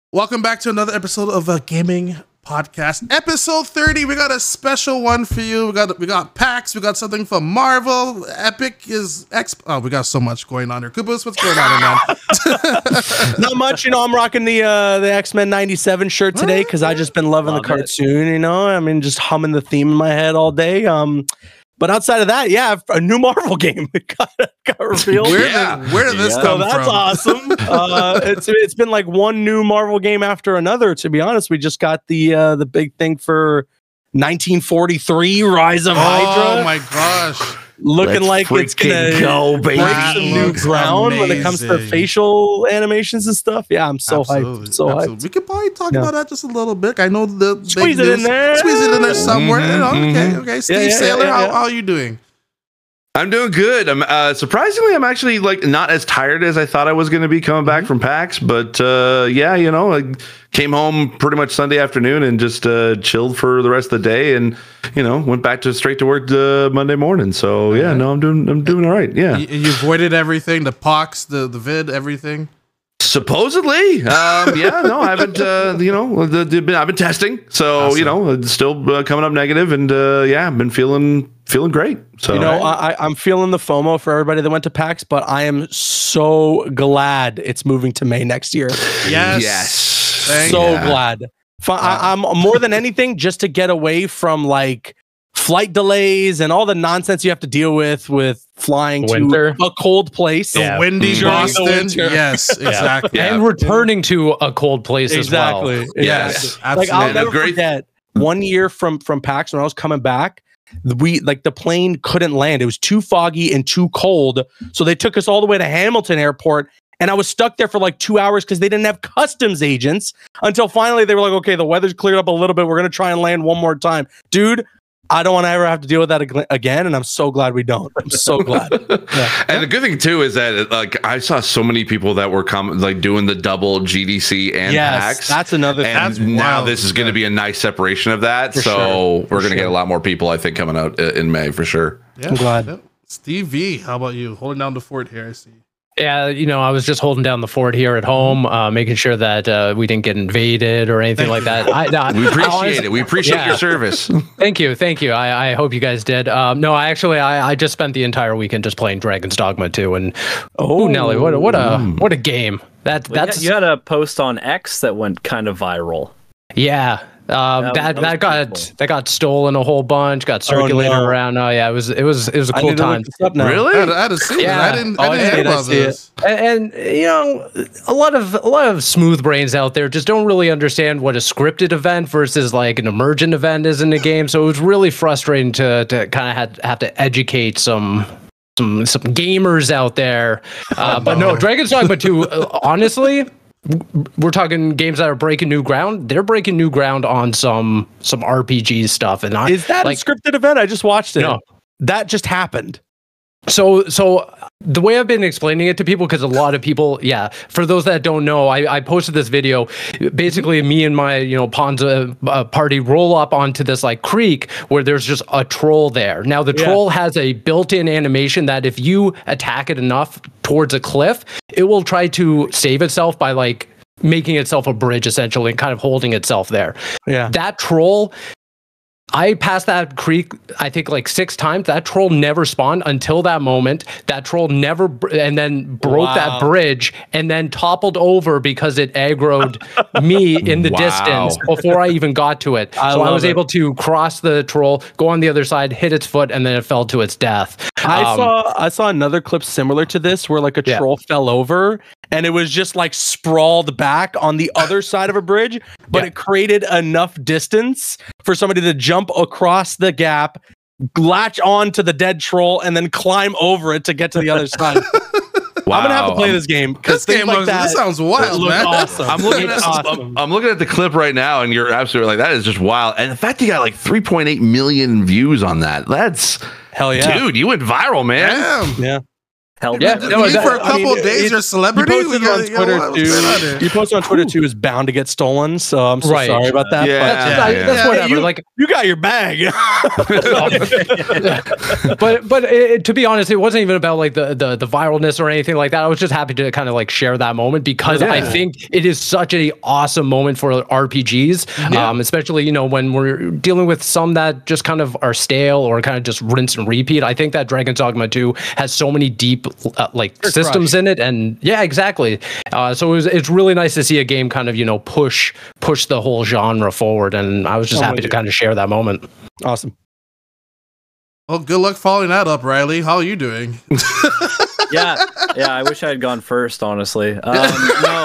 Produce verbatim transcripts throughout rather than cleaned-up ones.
Welcome back to another episode of a gaming podcast, episode thirty. We got a special one for you. We got we got PAX. We got something from Marvel. Epic is X. Oh, we got so much going on here. Kubus, what's going on, man? Not much, you know. I'm rocking the uh, the X-Men ninety-seven shirt today because I just been loving Love the cartoon. It. You know, I mean, just humming the theme in my head all day. Um, but outside of that, yeah, a new Marvel game got, got revealed. Where, yeah. did, where did this yeah. come so that's from? awesome. uh, it's it's been like one new Marvel game after another. To be honest, we just got the uh, the big thing for nineteen forty-three Rise of Oh Hydra. my gosh. Looking Let's like it's gonna go, baby. break some new Looks ground when it comes to amazing. facial animations and stuff. Yeah, I'm so Absolutely, hyped. So absolutely. hyped. We could probably talk Yeah. about that just a little bit. I know the big Squeeze it news- in there. Squeeze it in there somewhere. Mhm, You know, okay, mhm. okay. Steve Yeah, yeah, Saylor, yeah, how, yeah. how are you doing? I'm doing good. I'm uh, surprisingly, I'm actually like not as tired as I thought I was going to be coming back from PAX. But uh, yeah, you know, I came home pretty much Sunday afternoon and just uh, chilled for the rest of the day, and you know, went back to straight to work uh, Monday morning. So yeah, no, I'm doing, I'm doing all right. Yeah, You, you avoided everything, the pox, the the vid, everything. supposedly, um, yeah, no, I haven't. Uh, you know, the, the, I've been testing, so Awesome. you know, it's still uh, coming up negative, and uh, yeah, I've been feeling feeling great. So You know, I, I'm feeling the FOMO for everybody that went to PAX, but I am so glad it's moving to May next year. Yes. yes, Thank so yeah. glad. F- I, I'm more than anything just to get away from like flight delays and all the nonsense you have to deal with with flying Winter. to a cold place. The Yeah. windy During the Boston. winter. Yes, exactly. And returning to a cold place Exactly. as well. Yes, Exactly. Like absolutely. I'll And a never great- forget one year from from PAX when I was coming back. We like the plane couldn't land. It was too foggy and too cold. So they took us all the way to Hamilton Airport. And I was stuck there for like two hours because they didn't have customs agents until finally they were like, okay, the weather's cleared up a little bit. We're going to try and land one more time. Dude, I don't want to ever have to deal with that ag- again. And I'm so glad we don't. I'm so glad. Yeah. And the good thing too is that like I saw so many people that were com- like doing the double G D C and Yes, PAX. that's another thing. and That's now wild. this is going to be a nice separation of that. For so sure, we're for going to get sure. a lot more people, I think, coming out uh, in May for sure. Yeah, I'm glad. yeah. Steve V, how about you? Holding down the fort here, I see. Yeah, you know, I was just holding down the fort here at home, uh, making sure that uh, we didn't get invaded or anything like that. I, no, We appreciate I honestly- it. We appreciate yeah. your service. Thank you, thank you. I, I hope you guys did. Um, no, I actually, I, I just spent the entire weekend just playing Dragon's Dogma two, and oh, Nelly, what a, what a what a game! That Well, that's you had a post on X that went kind of viral. yeah. Um, That- that that that, was got pretty cool. that got stolen a whole bunch, got circulated no. around. Oh yeah, it was it was it was a I cool need to time. look this up now. I had, Really? I had to see Yeah. it. I didn't, Oh, I I didn't see hear it, I about see it. this. And, and you know, a lot of a lot of smooth brains out there just don't really understand what a scripted event versus like an emergent event is in the game. So it was really frustrating to to kind of have, have to educate some some some gamers out there. Uh, but no, Dragon's Dogma two, uh, honestly, w- we're talking games that are breaking new ground. They're breaking new ground on some some R P G stuff, and I, Is that like a scripted event? I just watched it. No. That just happened. So, so the way I've been explaining it to people, because a lot of people, yeah, for those that don't know, I, I posted this video. Basically, me and my, you know, Ponza uh, party roll up onto this like creek where there's just a troll there. Now, the Yeah. troll has a built-in animation that if you attack it enough towards a cliff, it will try to save itself by like making itself a bridge, essentially, and kind of holding itself there. Yeah. That troll, I passed that creek, I think like six times. That troll never spawned until that moment. That troll never, br- and then broke Wow. that bridge and then toppled over because it aggroed me in the Wow. distance before I even got to it. I so I love was it. able to cross the troll, go on the other side, hit its foot, and then it fell to its death. I Um, saw I saw another clip similar to this where like a Yeah. troll fell over and it was just like sprawled back on the other side of a bridge, but Yeah. it created enough distance for somebody to jump across the gap, latch on to the dead troll, and then climb over it to get to the other side. I'm gonna have to play Wow. this game This because things game like looks, that this sounds wild, look man. awesome. I'm looking It's at awesome. I'm, I'm looking at the clip right now, and you're absolutely like that is just wild. And the fact you got like three point eight million views on that, that's Hell yeah, dude, you went viral, man. Damn. yeah. Held Yeah, my- no, You that- for a I couple mean, of days, it- you're a celebrity. You posted We on gotta- yo, Twitter what's going on here? too. You posted on Twitter too is bound to get stolen. So I'm so Right. sorry about that. Yeah. but- That's, Yeah, that- yeah. that's Yeah, whatever. you, like, you got your bag. but but it, to be honest, it wasn't even about like the, the the viralness or anything like that. I was just happy to kind of like share that moment because I Yeah. think it is such a awesome moment for R P Gs, um, especially you know when we're dealing with some that just kind of are stale or kind of just rinse and repeat. I think that Dragon's Dogma two has so many deep uh, like systems in it, and yeah, exactly. Uh, so it was it's really nice to see a game kind of you know push push the whole genre forward, and I was just I'm happy with to you. kind of share that moment. Awesome. Well, good luck following that up, Riley. How are you doing? yeah, yeah. I wish I had gone first, honestly. Um, no,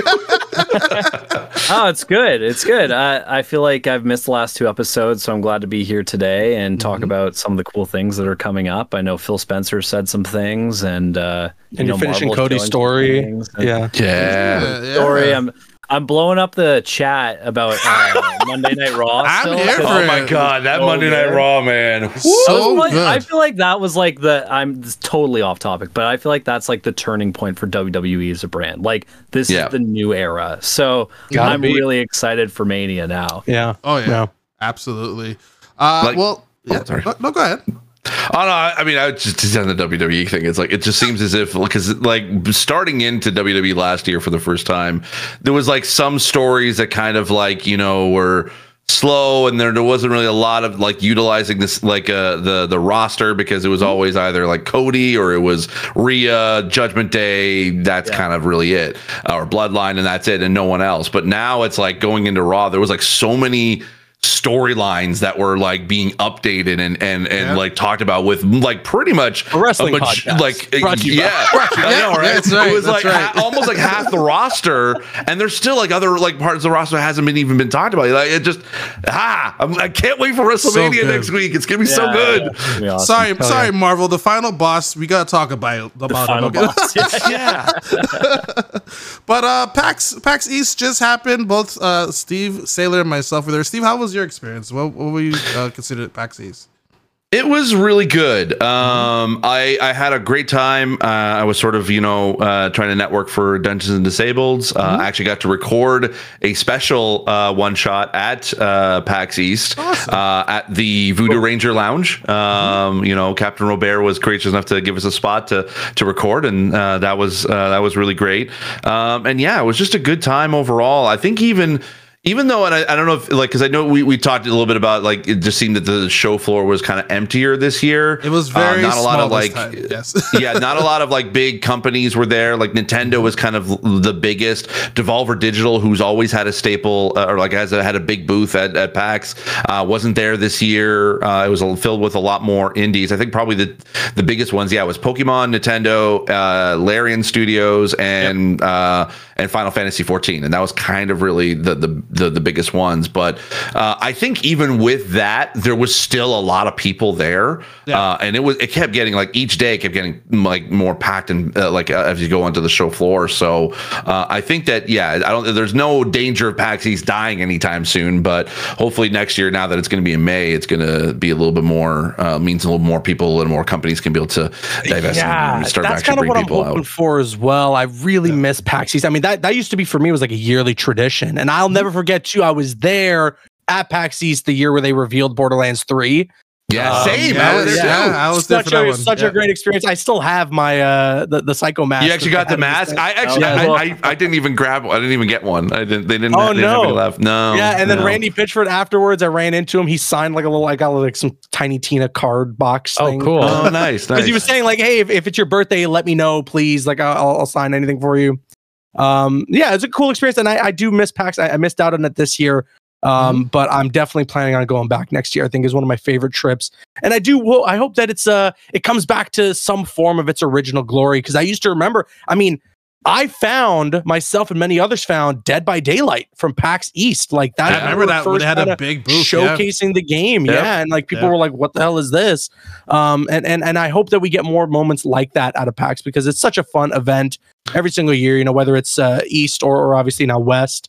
I, oh, it's good. It's good. I, I feel like I've missed the last two episodes, so I'm glad to be here today and talk about some of the cool things that are coming up. I know Phil Spencer said some things, and uh, you And know, you're finishing Marvel's Cody's showing some story. things, and- Yeah. Yeah. Yeah, yeah. story. I'm I'm blowing up the chat about uh, Monday Night Raw. I'm still, here 'cause- for Oh my it. god, that So Monday Night good. Raw, man. I was So like- good. I feel like that was like the I'm this is totally off topic, but I feel like that's like the turning point for W W E as a brand. Like this Yeah. is the new era. So Gotta I'm be. really excited for Mania now. Yeah. Oh yeah, Yeah. absolutely. Uh, Like- well, Oh, yeah. sorry. No, no, go ahead. Oh no, I I mean, I was just, just on the W W E thing. It's like it just seems as if because like starting into W W E last year for the first time, there was like some stories that kind of like you know were slow, and there there wasn't really a lot of like utilizing this like uh the the roster because it was always either like Cody or it was Rhea, Judgment Day. That's Yeah. kind of really it, uh, or Bloodline, and that's it, and no one else. But now it's like going into Raw, there was like so many storylines that were like being updated and and and Yeah. like talked about with like pretty much A wrestling bunch- podcast. like Brought to you by- yeah, I Yeah, know, right? that's right, It was that's like right. ha- almost like half the roster, and there's still like other like parts of the roster that hasn't been even been talked about. Like it just ah, I'm, I can't wait for WrestleMania good. next week. It's gonna be so Yeah, good. yeah, it's gonna be awesome. Sorry, sorry, Marvel. The final boss. We gotta talk about The about final him. okay? boss. Yeah. Yeah, But uh, PAX PAX East just happened. Both uh, Steve Sailor and myself were there. Steve, how was your experience? What, what were you uh, considered at PAX East? it was really good. Um, I I had a great time. Uh, I was sort of you know uh, trying to network for Dungeons and Disabled. Uh, I actually got to record a special uh, one shot at uh, PAX East uh, at the Voodoo Ranger Lounge. Um, you know, Captain Robert was gracious enough to give us a spot to to record, and uh, that was uh, that was really great. Um, and yeah, it was just a good time overall. I think even. Even though, and I, I don't know if like, because I know we, we talked a little bit about like it just seemed that the show floor was kind of emptier this year. It was Uh, very not a lot small of this like time, yes. yeah, not a lot of like big companies were there. Like Nintendo was kind of the biggest. Devolver Digital, who's always had a staple uh, or like has a, had a big booth at, at PAX, uh, wasn't there this year. Uh, it was filled with a lot more indies. I think probably the the biggest ones, yeah, was Pokemon, Nintendo, uh, Larian Studios, and uh, and Final Fantasy fourteen, and that was kind of really the the the, the biggest ones. But uh, I think even with that, there was still a lot of people there, Yeah. uh, and it was it kept getting like each day kept getting like more packed and uh, like uh, as you go onto the show floor. So uh, I think that yeah, I don't. There's no danger of PAX East dying anytime soon, but hopefully next year, now that it's going to be in May, it's going to be a little bit more uh, means a little more people and more companies can be able to divest Yeah, and start that's actually kind of bring what I'm people hoping out. for as well. I really miss PAX East. I mean, that, that used to be for me was like a yearly tradition, and I'll never forget too. I was there at PAX East the year where they revealed Borderlands three. Yeah, Um, same. yeah, I was there yeah, too. I was there Such for that a one. such Yeah. a great experience. I still have my uh the, the Psycho mask. You actually got the mask. I actually, Yeah. I, I, I didn't even grab. I didn't even get one. I didn't. They didn't. Oh, they didn't have no. any left. No. Yeah, and then no. Randy Pitchford afterwards, I ran into him. He signed like a little, I got like some tiny Tina card box. Oh, thing. cool. Oh, nice, Because nice. he was saying like, hey, if, if it's your birthday, let me know, please. Like, I'll, I'll sign anything for you. Um, yeah, it's a cool experience, and I, I do miss PAX. I, I missed out on it this year, um, but I'm definitely planning on going back next year. I think is one of my favorite trips, and I do. Well, I hope that it's uh, it comes back to some form of its original glory. Because I used to remember. I mean, I found myself and many others found Dead by Daylight from PAX East. Like that. I remember that when first they had a kinda big booth, yeah. showcasing the game. Yep. Yeah, and like people Yeah. were like, "What the hell is this?" Um, and and and I hope that we get more moments like that out of PAX because it's such a fun event every single year. You know, whether it's uh, East or, or obviously now West.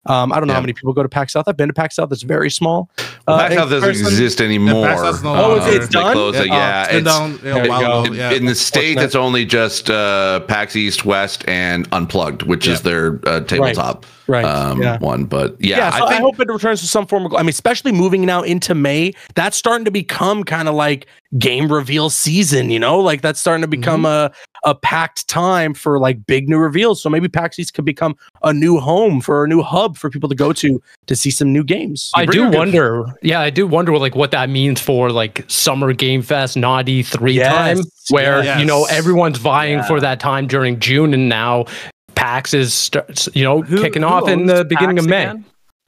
Um, I don't know Yeah. how many people go to PAX South. I've been to PAX South. It's very small. Well, Uh, PAX in South doesn't person- exist anymore. Yeah, PAX South's no Oh, longer. it's They done? closed it. Yeah, Yeah, it's been it's- down yeah, There a you while go. ago. in, Yeah. in the States, Unfortunate. it's only just uh, PAX East, West, and Unplugged, which is Yeah. their uh, tabletop Right. um, Yeah. one. But yeah, Yeah, so I, I think hope it returns to some form of. I mean, especially moving now into May, that's starting to become kind of like game reveal season. You know, like that's starting to become Mm-hmm. a a packed time for like big new reveals. So maybe PAX East could become a new home for a new hub for people to go to to see some new games. I bring do up good- wonder. Yeah, I do wonder like what that means for like Summer Game Fest, not E three Yes, time, where yes. you know everyone's vying Yeah. for that time during June, and now PAX is st- you know Who- kicking who off in owns the beginning PAX of May. again?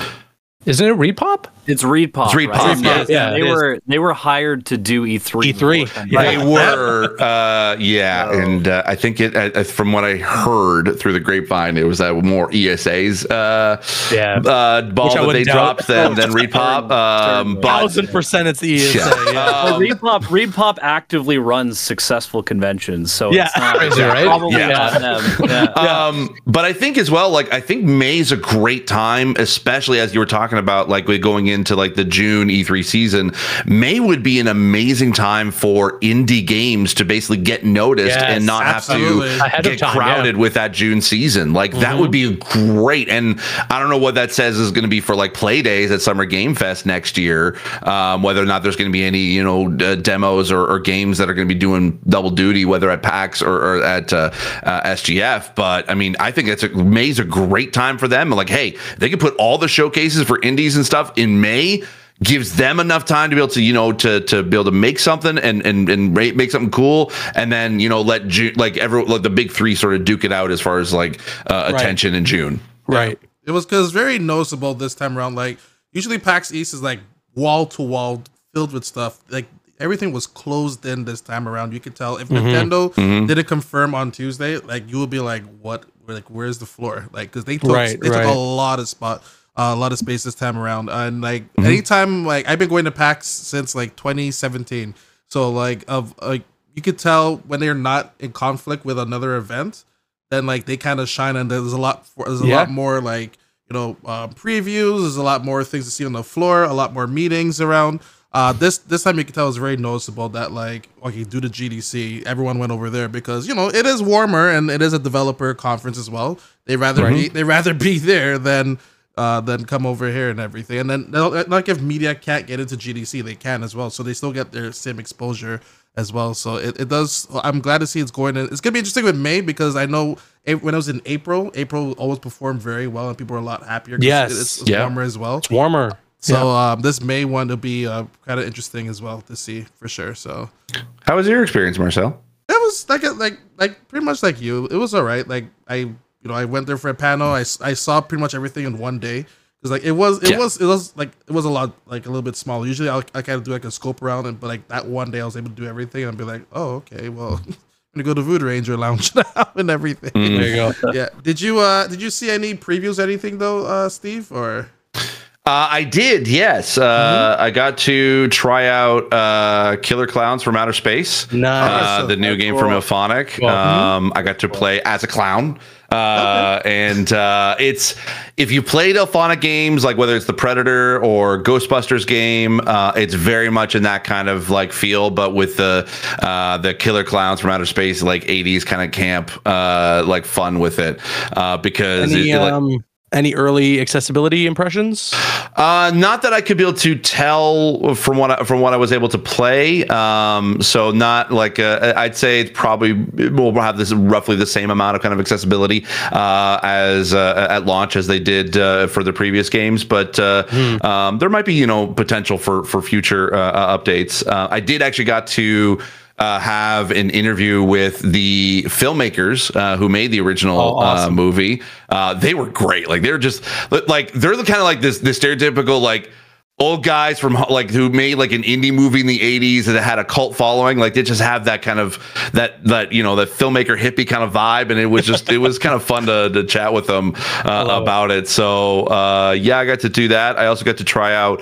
Isn't it Repop? It's Repop. It's Repop, right? yeah. Yeah, they it is. were they were hired to do E three. E three, beforehand. yeah. They were, uh, yeah, So- and uh, I think it. Uh, from what I heard through the grapevine, it was uh, more E S A's uh, Yeah. uh, ball Which I that they wouldn't doubt. dropped than than Repop. Um, but Thousand percent, it's the E S A. Yeah. Yeah. Well, Um, Repop Repop actively runs successful conventions, so Yeah. it's not Crazy, right? probably Yeah. not them. Yeah. Um, but I think as well, like I think May's a great time, especially as you were talking about, like we're going into like the June E three season. May would be an amazing time for indie games to basically get noticed Yes, and not absolutely. have to Ahead of get time, crowded with that June season. Like that would be great. And I don't know what that says is going to be for like play days at Summer Game Fest next year. Um, whether or not there's going to be any, you know, uh, demos or, or games that are going to be doing double duty, whether at PAX or, or at uh, uh, S G F. But I mean, I think it's a, May's a great time for them. Like, hey, they can put all the showcases for indies and stuff in May. Gives them enough time to be able to, you know, to to be able to make something and and and make make something cool, and then you know let June, like every like the big three sort of duke it out as far as like uh, attention in June. Right. It was because very noticeable this time around. Like usually PAX East is like wall to wall filled with stuff. Like everything was closed in this time around. You could tell if Nintendo didn't confirm on Tuesday, like you would be like, what? Like where's the floor? Like because they took Right, they took right. a lot of spot. Uh, a lot of space this time around, and like anytime, like I've been going to PAX since like twenty seventeen. So like of like you could tell when they're not in conflict with another event, then like they kind of shine, and there's a lot for, there's a Yeah. lot more like you know uh, previews. There's a lot more things to see on the floor, a lot more meetings around. Uh, this this time you can tell it's very noticeable that like okay, due to G D C, everyone went over there because you know it is warmer and it is a developer conference as well. They rather Right. be they rather be there than. Uh, then come over here and everything, and then they'll- like if media can't get into G D C, they can as well, so they still get their same exposure as well. So it, it does. I'm glad to see it's going in. It's gonna be interesting with May because I know a- when it was in April, April always performed very well, and people are a lot happier. 'cause Yes. it's, it's Yeah. warmer as well. It's warmer. So um, this May one will be uh, kind of interesting as well to see for sure. So How was your experience, Marcel? it was like a, like like pretty much like you. It was all right. Like I you know I went there for a panel. I, s- I saw pretty much everything in one day because like it was it Yeah. was it was like it was a lot like a little bit smaller. Usually I I kind of do like a scope around it, but like that one day I was able to do everything and be like, oh okay, well I'm gonna go to Voodoo Ranger Lounge now and everything. There you go. Yeah. Did you uh did you see any previews or anything though, uh Steve or? Uh, I did, yes. Uh, Mm-hmm. I got to try out uh, Killer Clowns from Outer Space, Nice. uh, the new game cool. from Ilphonic. Um, I got to play as a clown. Uh, and uh, it's if you played Ilphonic games, like whether it's the Predator or Ghostbusters game, uh, it's very much in that kind of like feel, but with the uh, the Killer Clowns from Outer Space, like eighties kind of camp, uh, like fun with it, uh, because Any it, it, like, um any early accessibility impressions? Uh, not that I could be able to tell from what I, from what I was able to play. Um, so not like uh, I'd say it's probably will have this roughly the same amount of kind of accessibility uh, as uh, at launch as they did uh, for the previous games. But uh, Hmm. um, there might be you know potential for for future uh, uh, updates. Uh, I did actually got to. Uh, have an interview with the filmmakers uh, who made the original Oh, awesome. uh, movie. Uh, they were great. Like they're just like they're the kind of like this this stereotypical like old guys from like who made like an indie movie in the eighties that had a cult following. Like they just have that kind of that that you know that filmmaker hippie kind of vibe, and it was just it was kind of fun to to chat with them uh, about it. So uh, yeah, I got to do that. I also got to try out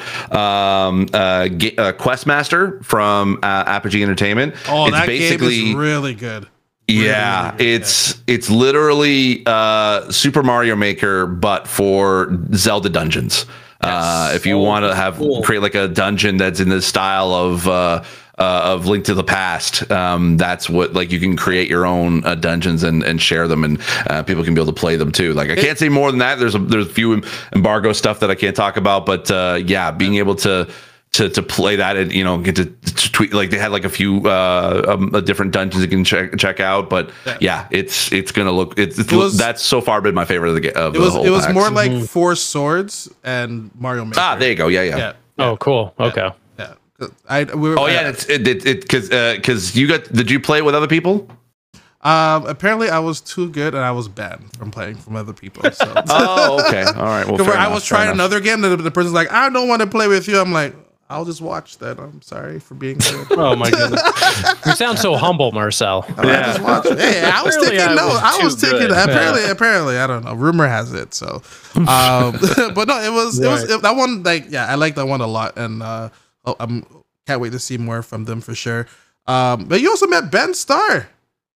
um, uh, Ga- uh, Questmaster from uh, Apogee Entertainment. Oh, It's that game basically is really good. Yeah, Really, really it's it's literally uh, Super Mario Maker, but for Zelda dungeons. Uh, if you want to have cool. create like a dungeon that's in the style of uh, uh, of Link to the Past, um, that's what like you can create your own uh, dungeons and, and share them, and uh, people can be able to play them too. Like I can't say more than that. There's a, there's a few embargo stuff that I can't talk about, but uh, yeah, being able to. To, to play that and you know get to, to tweet like they had like a few uh, um, uh, different dungeons you can check check out, but yeah, yeah it's it's gonna look it's, it's it was, that's so far been my favorite of the game. Of it was the whole it was packs. more like Four Swords and Mario Maker. Ah, there you go. Yeah, yeah. yeah. Oh, cool. Okay. Yeah. I we were, Oh yeah, it's it it because uh, because you got did you play it with other people? Um, apparently I was too good and I was banned from playing from other people. So Oh, okay, all right. Well, fair I enough, was fair trying enough. another game, and the, the person's like, "I don't want to play with you." I'm like, "I'll just watch that. I'm sorry for being good." Oh my goodness. You sound so humble, Marcel. I just watch it. Hey, I was Apparently thinking I no. was I too was thinking good. apparently, apparently, I don't know. Rumor has it. So, um, but no, it was it was Right. it, that one. Like, yeah, I like that one a lot, and uh, oh, I'm can't wait to see more from them for sure. Um, but you also met Ben Starr.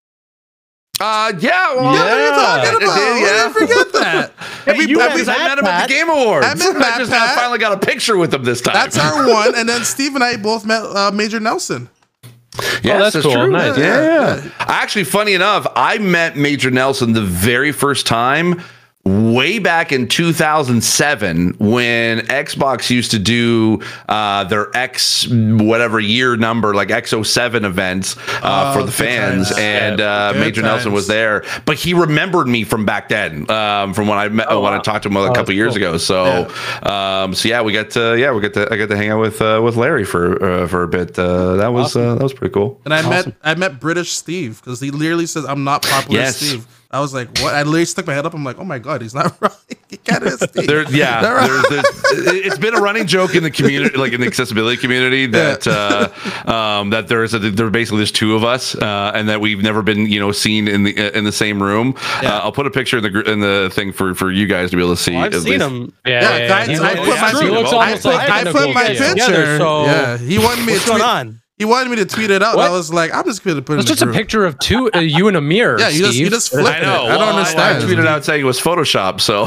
Uh, yeah, well, What are you talking I about? did, yeah. Why did I forget that? And we- you and met we- Because I Matt met him at Pat. the Game Awards. I met Matt just got, Pat. finally got a picture with him this time. That's our one, and then Steve and I both met uh, Major Nelson. Yes, that's cool. Nice. Yeah, Yeah, yeah. Actually, funny enough, I met Major Nelson the very first time way back in two thousand seven when Xbox used to do uh, their X whatever year number, like X oh seven events uh, Oh, for the good fans, times. and uh, Good Major Nelson times. was there. But he remembered me from back then, um, from when I met, when I talked to him a couple that's years cool. ago. So, um, so yeah, we got to yeah we got to I got to hang out with uh, with Larry for uh, for a bit. Uh, that was uh, that was pretty cool. And I met I met British Steve because he literally says I'm not popular Yes. Steve. I was like, what? I literally stuck my head up. I'm like, oh my god, he's not right. He can't is Steve. There, yeah, They're right. there's, there's, it's been a running joke in the community, like in the accessibility community, that uh, um, that there's a, there basically there's two of us, uh, and that we've never been you know seen in the in the same room. Yeah. Uh, I'll put a picture in the gr- in the thing for for you guys to be able to see. I've at seen least. him. Yeah, guys, He I looks- put my He looks I almost put, like I Nicole put my Kidman. picture. Together, so- yeah, he wanted me What's to going tweet. on? He wanted me to tweet it out. And What? I was like, I'm just gonna put it It's in just the a group. picture of two, uh, you and a mirror. Yeah, you just you Steve. just flip I know. it. I don't well, understand. I tweeted out saying it was Photoshop. So,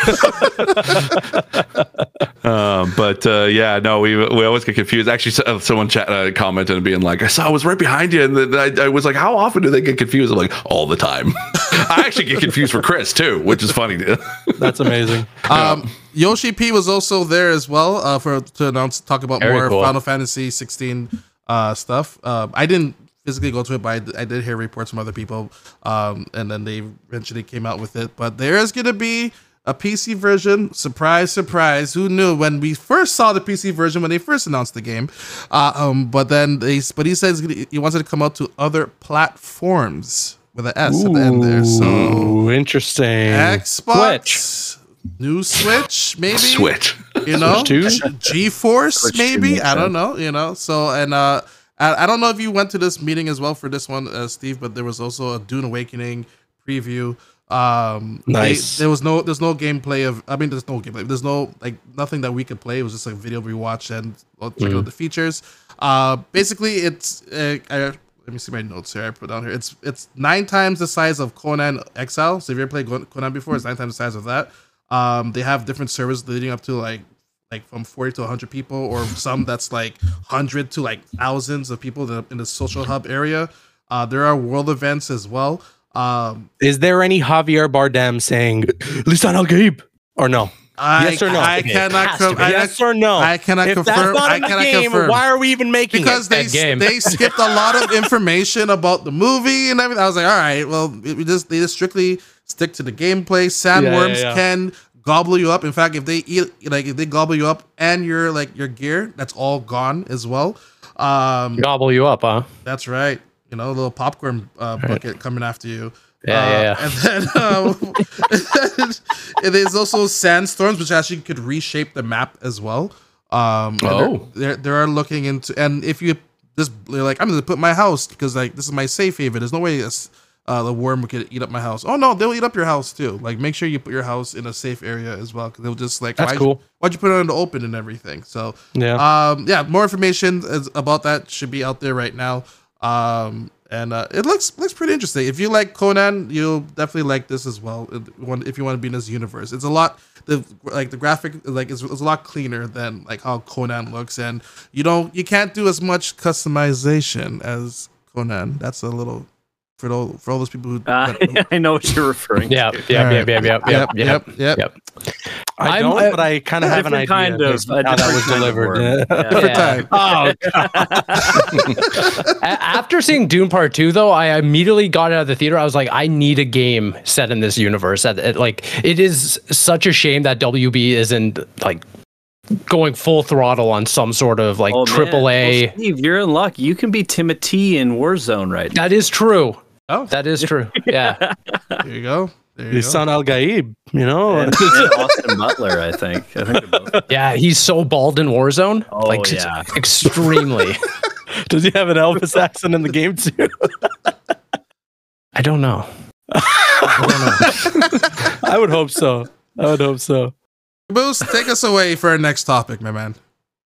um, but uh, yeah, no, we we always get confused. Actually, so- someone chat, uh, commented and being like, "I saw I was right behind you," and then I, I was like, "How often do they get confused?" I'm like, "All the time." I actually get confused for Chris too, which is funny. That's amazing. Um, Yoshi P was also there as well uh, for to announce talk about Very more cool. Final Fantasy sixteen uh, stuff. Um, I didn't physically go to it, but I, d- I did hear reports from other people, um, and then they eventually came out with it. But there is going to be a P C version. Surprise, surprise! Who knew when we first saw the P C version when they first announced the game? Uh, um, but then they, but he says he wants it to come out to other platforms with an S at the end there. So Ooh, interesting. Xbox, new Switch, maybe Switch. you know, Switch two? G-Force, maybe. I don't know, you know. So, and uh, I, I don't know if you went to this meeting as well for this one, uh, Steve, but there was also a Dune Awakening preview. Um, they- Nice. there was no, there's no gameplay of. I mean, there's no gameplay. There's no like nothing that we could play. It was just like video we watched and well, check Mm-hmm. out the features. Uh, basically, it's. Uh, I, let me see my notes here. I put down here. It's it's nine times the size of Conan Exile. So if you ever played Gon- Conan before, it's nine times the size of that. Um, they have different servers leading up to like like from forty to one hundred people, or some that's like one hundred to like thousands of people that in the social hub area. Uh, there are world events as well. Um, Is there any Javier Bardem saying "Lisan al Gaib" or no? I, Yes or no? I It cannot. has to Com- be. I, yes or no? I cannot if confirm. That's not I in the cannot game, confirm. why are we even making because it? they That game. they skipped a lot of information about the movie and everything. I was like, all right, well, we we just they just strictly stick to the gameplay. Sandworms yeah, yeah. can gobble you up. In fact, if they eat like if they gobble you up and your like your gear, that's all gone as well. Um, Gobble you up, huh? that's right. You know, a little popcorn uh, bucket coming after you. Yeah, Uh, yeah, yeah. And then, um, and there's also sandstorms, which actually could reshape the map as well. Um, and Oh. they're, they're they're looking into, and if you just you're like, I'm gonna put my house because like this is my safe haven. There's no way this, uh, the worm could eat up my house. Oh no, they'll eat up your house too. Like make sure you put your house in a safe area as well, because they'll just like That's why'd cool. You, why'd you put it in the open and everything? So Yeah. um, yeah, more information is, about that should be out there right now. Um, and uh, it looks looks pretty interesting. If you like Conan, you'll definitely like this as well. If you want to be in this universe, it's a lot. The like the graphic like is, is a lot cleaner than like how Conan looks, and you don't you can't do as much customization as Conan. That's a little for all for all those people who. Uh, I know what you're referring yeah, to. Yeah, Right. yeah, yeah, yeah, Yep, yep, yep. yep. I I'm- don't, I- but I kind of have an idea Different kind of of a how that different was kind of delivered. worm. Yeah. Different Yeah. time. A- After seeing Dune Part Two, though, I immediately got out of the theater. I was like, I need a game set in this universe. That it, like, it is such a shame that W B isn't like going full throttle on some sort of like Oh, man. triple A. Well, Steve, you're in luck. You can be Timothy in Warzone right now. That is true. Oh, That is true. Yeah. there you go. There you His go. son Al Gaib, you know. And, and Austin Butler, I think. I think they're both. Yeah, he's so bald in Warzone. Oh, like, just yeah. extremely. Does he have an Elvis accent in the game too? I don't know. I would hope so. I would hope so. Caboose, take us away for our next topic, my man.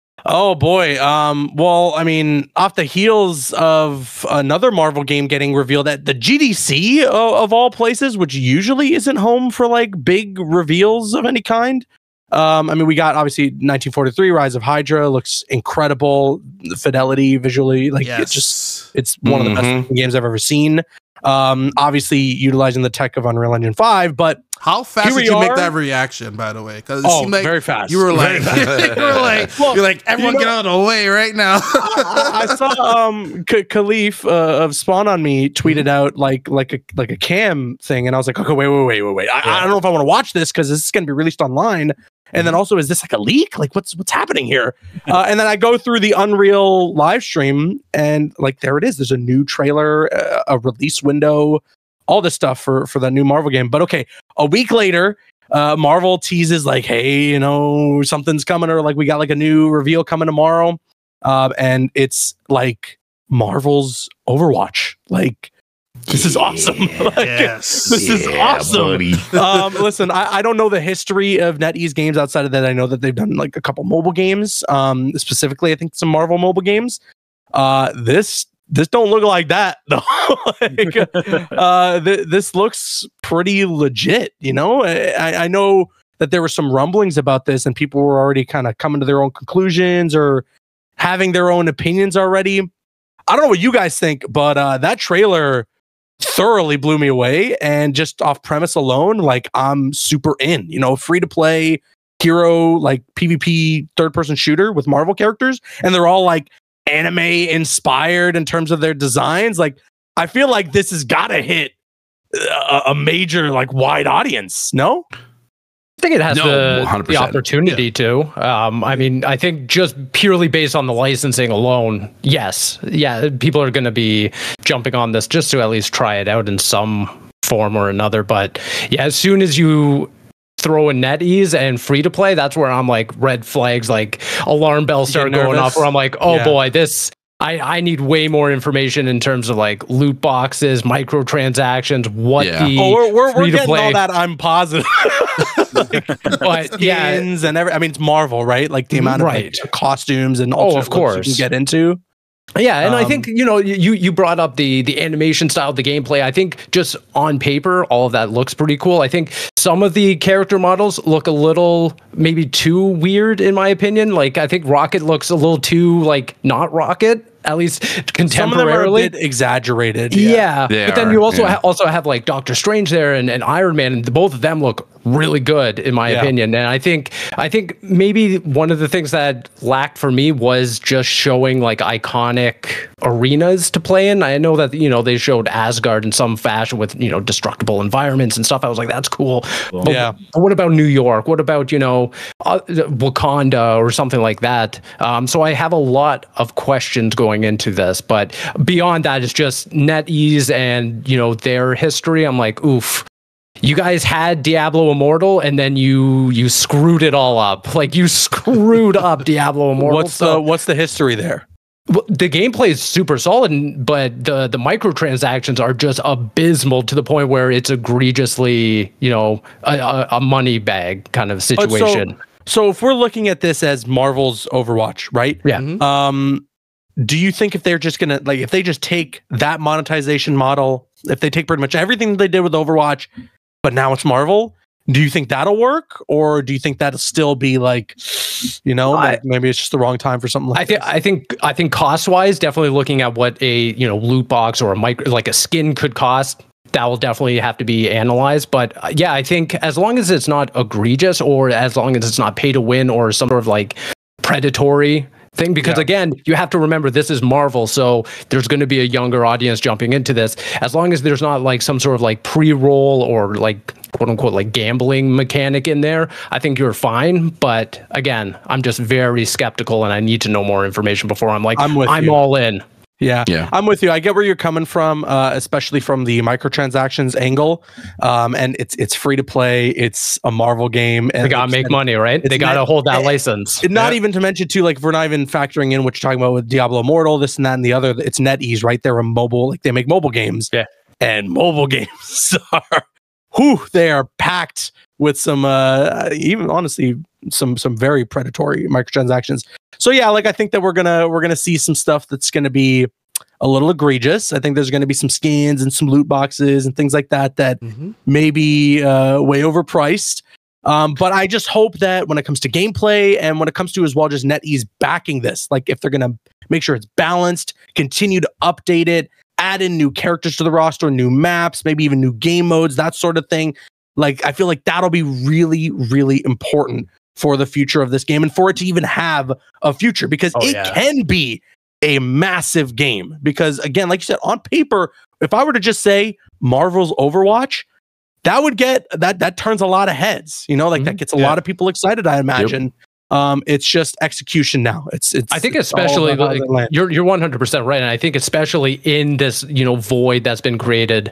Oh boy. Um, well, I mean, off the heels of another Marvel game getting revealed at the G D C of, of all places, which usually isn't home for like big reveals of any kind. Um, I mean, we got obviously nineteen forty-three Rise of Hydra looks incredible. The fidelity visually, like Yes. it just it's one of the Mhm. best games I've ever seen. Um, obviously utilizing the tech of Unreal Engine five, but How fast Here did we you make are. that reaction, by the way? Because it oh, seemed like very fast. you were Very like, fast. you were like, Well, you're like, everyone you know- get out of the way right now. I, I saw um K- Khalif uh, of Spawn on Me tweeted out like like a like a cam thing, and I was like, okay, wait, wait, wait, wait, wait. I, I don't know if I want to watch this because this is going to be released online. And then also, is this like a leak? Like, what's what's happening here? Uh, and then I go through the Unreal live stream, and like there it is. There's a new trailer, uh, a release window, all this stuff for for the new Marvel game. But okay, a week later, uh, Marvel teases like, hey, you know, something's coming, or like we got like a new reveal coming tomorrow, uh, and it's like Marvel's Overwatch. Like, this is awesome. Like, Yes. this is awesome. um, listen, I, I don't know the history of NetEase games outside of that. I know that they've done like a couple mobile games, um, specifically, I think some Marvel mobile games. Uh, this this don't look like that though. like, uh, th- this looks pretty legit. You know, I, I know that there were some rumblings about this, and people were already kind of coming to their own conclusions or having their own opinions already. I don't know what you guys think, but uh, that trailer thoroughly blew me away, and just off premise alone, like I'm super in, you know, free to play hero, like PvP third person shooter with Marvel characters, and they're all like anime inspired in terms of their designs. Like I feel like this has got to hit a, a major like wide audience. No, I think it has No, the, one hundred the percent. opportunity to. Um, I mean, I think just purely based on the licensing alone, yes. Yeah, people are going to be jumping on this just to at least try it out in some form or another. But yeah, as soon as you throw in NetEase and free to play, that's where I'm like red flags, like alarm bells start going nervous? off where I'm like, oh Yeah. boy, this. I, I need way more information in terms of like loot boxes, microtransactions, what Yeah. the oh, we're we're, we're free to getting play. all that. I'm positive. But yeah, Skins and every. I mean, it's Marvel, right? Like the amount of Right. like, costumes and Oh, alternate of looks you course. can get into. Yeah, and I Um, think you know you you brought up the the animation style, the gameplay. I think just on paper, all of that looks pretty cool. I think some of the character models look a little maybe too weird in my opinion. Like I think Rocket looks a little too like not Rocket, at least Some of them are a contemporarily. bit exaggerated. Yeah, They but then are, you also yeah. ha- also have like Doctor Strange there and, and Iron Man, and both of them look really good in my Yeah. opinion. And I think I think maybe one of the things that lacked for me was just showing like iconic arenas to play in. I know that you know they showed Asgard in some fashion with you know destructible environments and stuff. I was like, that's cool. But, Yeah. but what about New York? What about you know uh, Wakanda or something like that? Um, so I have a lot of questions going into this, but beyond that, it's just NetEase and you know their history. I'm like, oof. You guys had Diablo Immortal, and then you you screwed it all up. Like you screwed up Diablo Immortal. What's So- the what's the history there? well, the gameplay is super solid, and- but the the microtransactions are just abysmal to the point where it's egregiously, you know, a, a, a money bag kind of But so- situation. So if we're looking at this as Marvel's Overwatch, right? Yeah. Mhm. Um, do you think if they're just gonna like if they just take that monetization model, if they take pretty much everything that they did with Overwatch, but now it's Marvel, do you think that'll work, or do you think that'll still be like, you know, I, like maybe it's just the wrong time for something like I think this? I think I think cost wise, definitely looking at what a you know loot box or a micro like a skin could cost. That will definitely have to be analyzed. But uh, yeah, I think as long as it's not egregious or as long as it's not pay to win or some sort of like predatory thing, because yeah. again, you have to remember this is Marvel, so there's going to be a younger audience jumping into this. As long as there's not like some sort of like pre-roll or like quote unquote like gambling mechanic in there, I think you're fine. But again, I'm just very skeptical and I need to know more information before I'm like, I'm, with I'm all in. Yeah, yeah, I'm with you. I get where you're coming from, uh, especially from the microtransactions angle. Um, and it's it's free to play. It's a Marvel game. And they gotta make money, right? They gotta hold that license. Not yeah. even to mention too, like if we're not even factoring in what you're talking about with Diablo Immortal, this and that and the other. It's NetEase, right? They're a mobile, like they make mobile games. Yeah, and mobile games are, whew, they are packed with some, uh, even honestly, some some very predatory microtransactions. So yeah, like I think that we're gonna we're gonna see some stuff that's gonna be a little egregious. I think there's gonna be some skins and some loot boxes and things like that that mm-hmm. may be uh, way overpriced. Um, but I just hope that when it comes to gameplay and when it comes to as well just NetEase backing this, like if they're gonna make sure it's balanced, continue to update it, add in new characters to the roster, new maps, maybe even new game modes, that sort of thing. Like I feel like that'll be really, really important for the future of this game and for it to even have a future, because oh, it yeah. can be a massive game. Because again, like you said, on paper, if I were to just say Marvel's Overwatch, that would get that that turns a lot of heads, you know, like mm-hmm. that gets a yeah. lot of people excited, I imagine. Yep. Um, it's just execution now. It's it's I think it's especially like, you're you're one hundred percent right. And I think especially in this, you know, void that's been created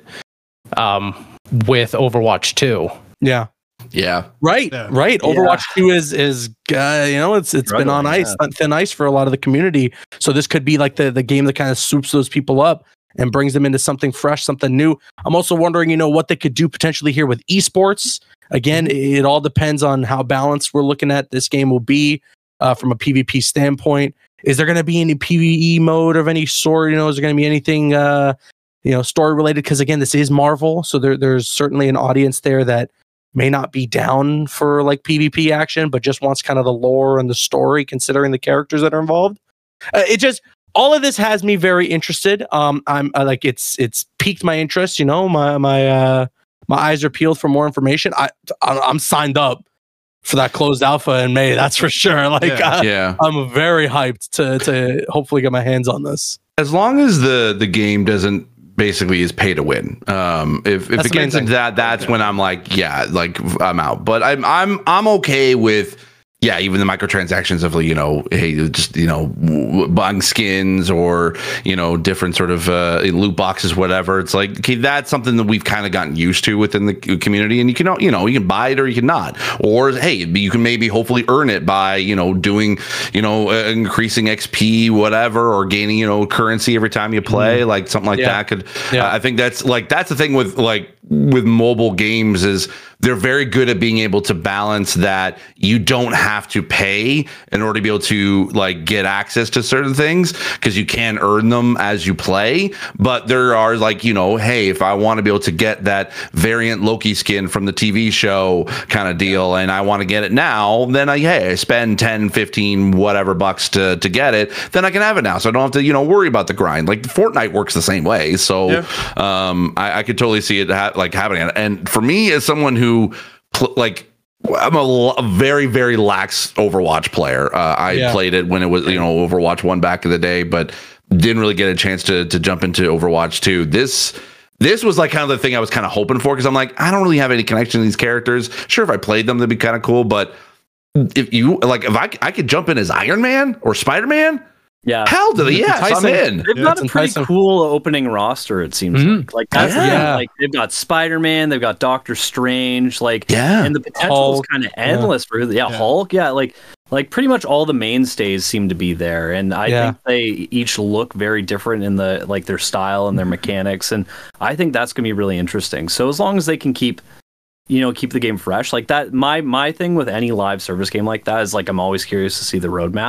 um with Overwatch two. Yeah. Yeah. Right. Yeah. Right. Overwatch yeah. two is is uh, you know, it's it's Struggling, been on ice, yeah. on thin ice for a lot of the community. So this could be like the the game that kind of swoops those people up and brings them into something fresh, something new. I'm also wondering, you know, what they could do potentially here with esports. Again, it all depends on how balanced we're looking at this game will be uh, from a PvP standpoint. Is there going to be any PvE mode of any sort? You know, is there going to be anything, uh, you know, story related? Because again, this is Marvel, so there, there's certainly an audience there that may not be down for like PvP action, but just wants kind of the lore and the story, considering the characters that are involved. Uh, it just all of this has me very interested. Um, I'm uh, like it's it's piqued my interest. You know, my my. Uh, My eyes are peeled for more information. I, I'm signed up for that closed alpha in May. That's for sure. Like, yeah, uh, yeah. I'm very hyped to to hopefully get my hands on this. As long as the the game doesn't basically is pay to win. Um, if if it gets into that, that's okay. when I'm like, yeah, like I'm out. But I'm I'm I'm okay with. Yeah, even the microtransactions of, you know, hey, just, you know, buying skins or, you know, different sort of uh, loot boxes, whatever. It's like, okay, that's something that we've kind of gotten used to within the community. And you can, you know, you can buy it or you can not. Or, hey, you can maybe hopefully earn it by, you know, doing, you know, uh, increasing X P, whatever, or gaining, you know, currency every time you play, mm. like something like yeah. that could, yeah. uh, I think that's like, that's the thing with like, with mobile games is they're very good at being able to balance that you don't have to pay in order to be able to like get access to certain things, because you can earn them as you play. But there are like, you know, hey, if I want to be able to get that variant Loki skin from the T V show kind of deal and I want to get it now, then I, hey, I spend ten, fifteen, whatever bucks to, to get it, then I can have it now. So I don't have to, you know, worry about the grind. Like Fortnite works the same way. So yeah. um, I, I could totally see it ha- like happening. And for me, as someone who pl- like, I'm a, a very, very lax Overwatch player. Uh, I yeah. played it when it was, you know, Overwatch one back in the day, but didn't really get a chance to to jump into Overwatch two. This this was like kind of the thing I was kind of hoping for, because I'm like, I don't really have any connection to these characters. Sure, if I played them, that'd be kind of cool. But if you like, if I I could jump in as Iron Man or Spider-Man. Yeah, hell to the yes, I'm in. They've yeah, got a pretty enticing. cool opening roster. It seems mm-hmm. like like that's yeah. yeah. like they've got Spider-Man, they've got Doctor Strange, like yeah, and the potential Hulk. is kind of endless. Yeah. For yeah, yeah, Hulk, yeah, like like pretty much all the mainstays seem to be there, and I yeah. think they each look very different in the like their style and their mechanics, and I think that's gonna be really interesting. So as long as they can keep. You know, keep the game fresh like that. My my thing with any live service game like that is like I'm always curious to see the roadmap.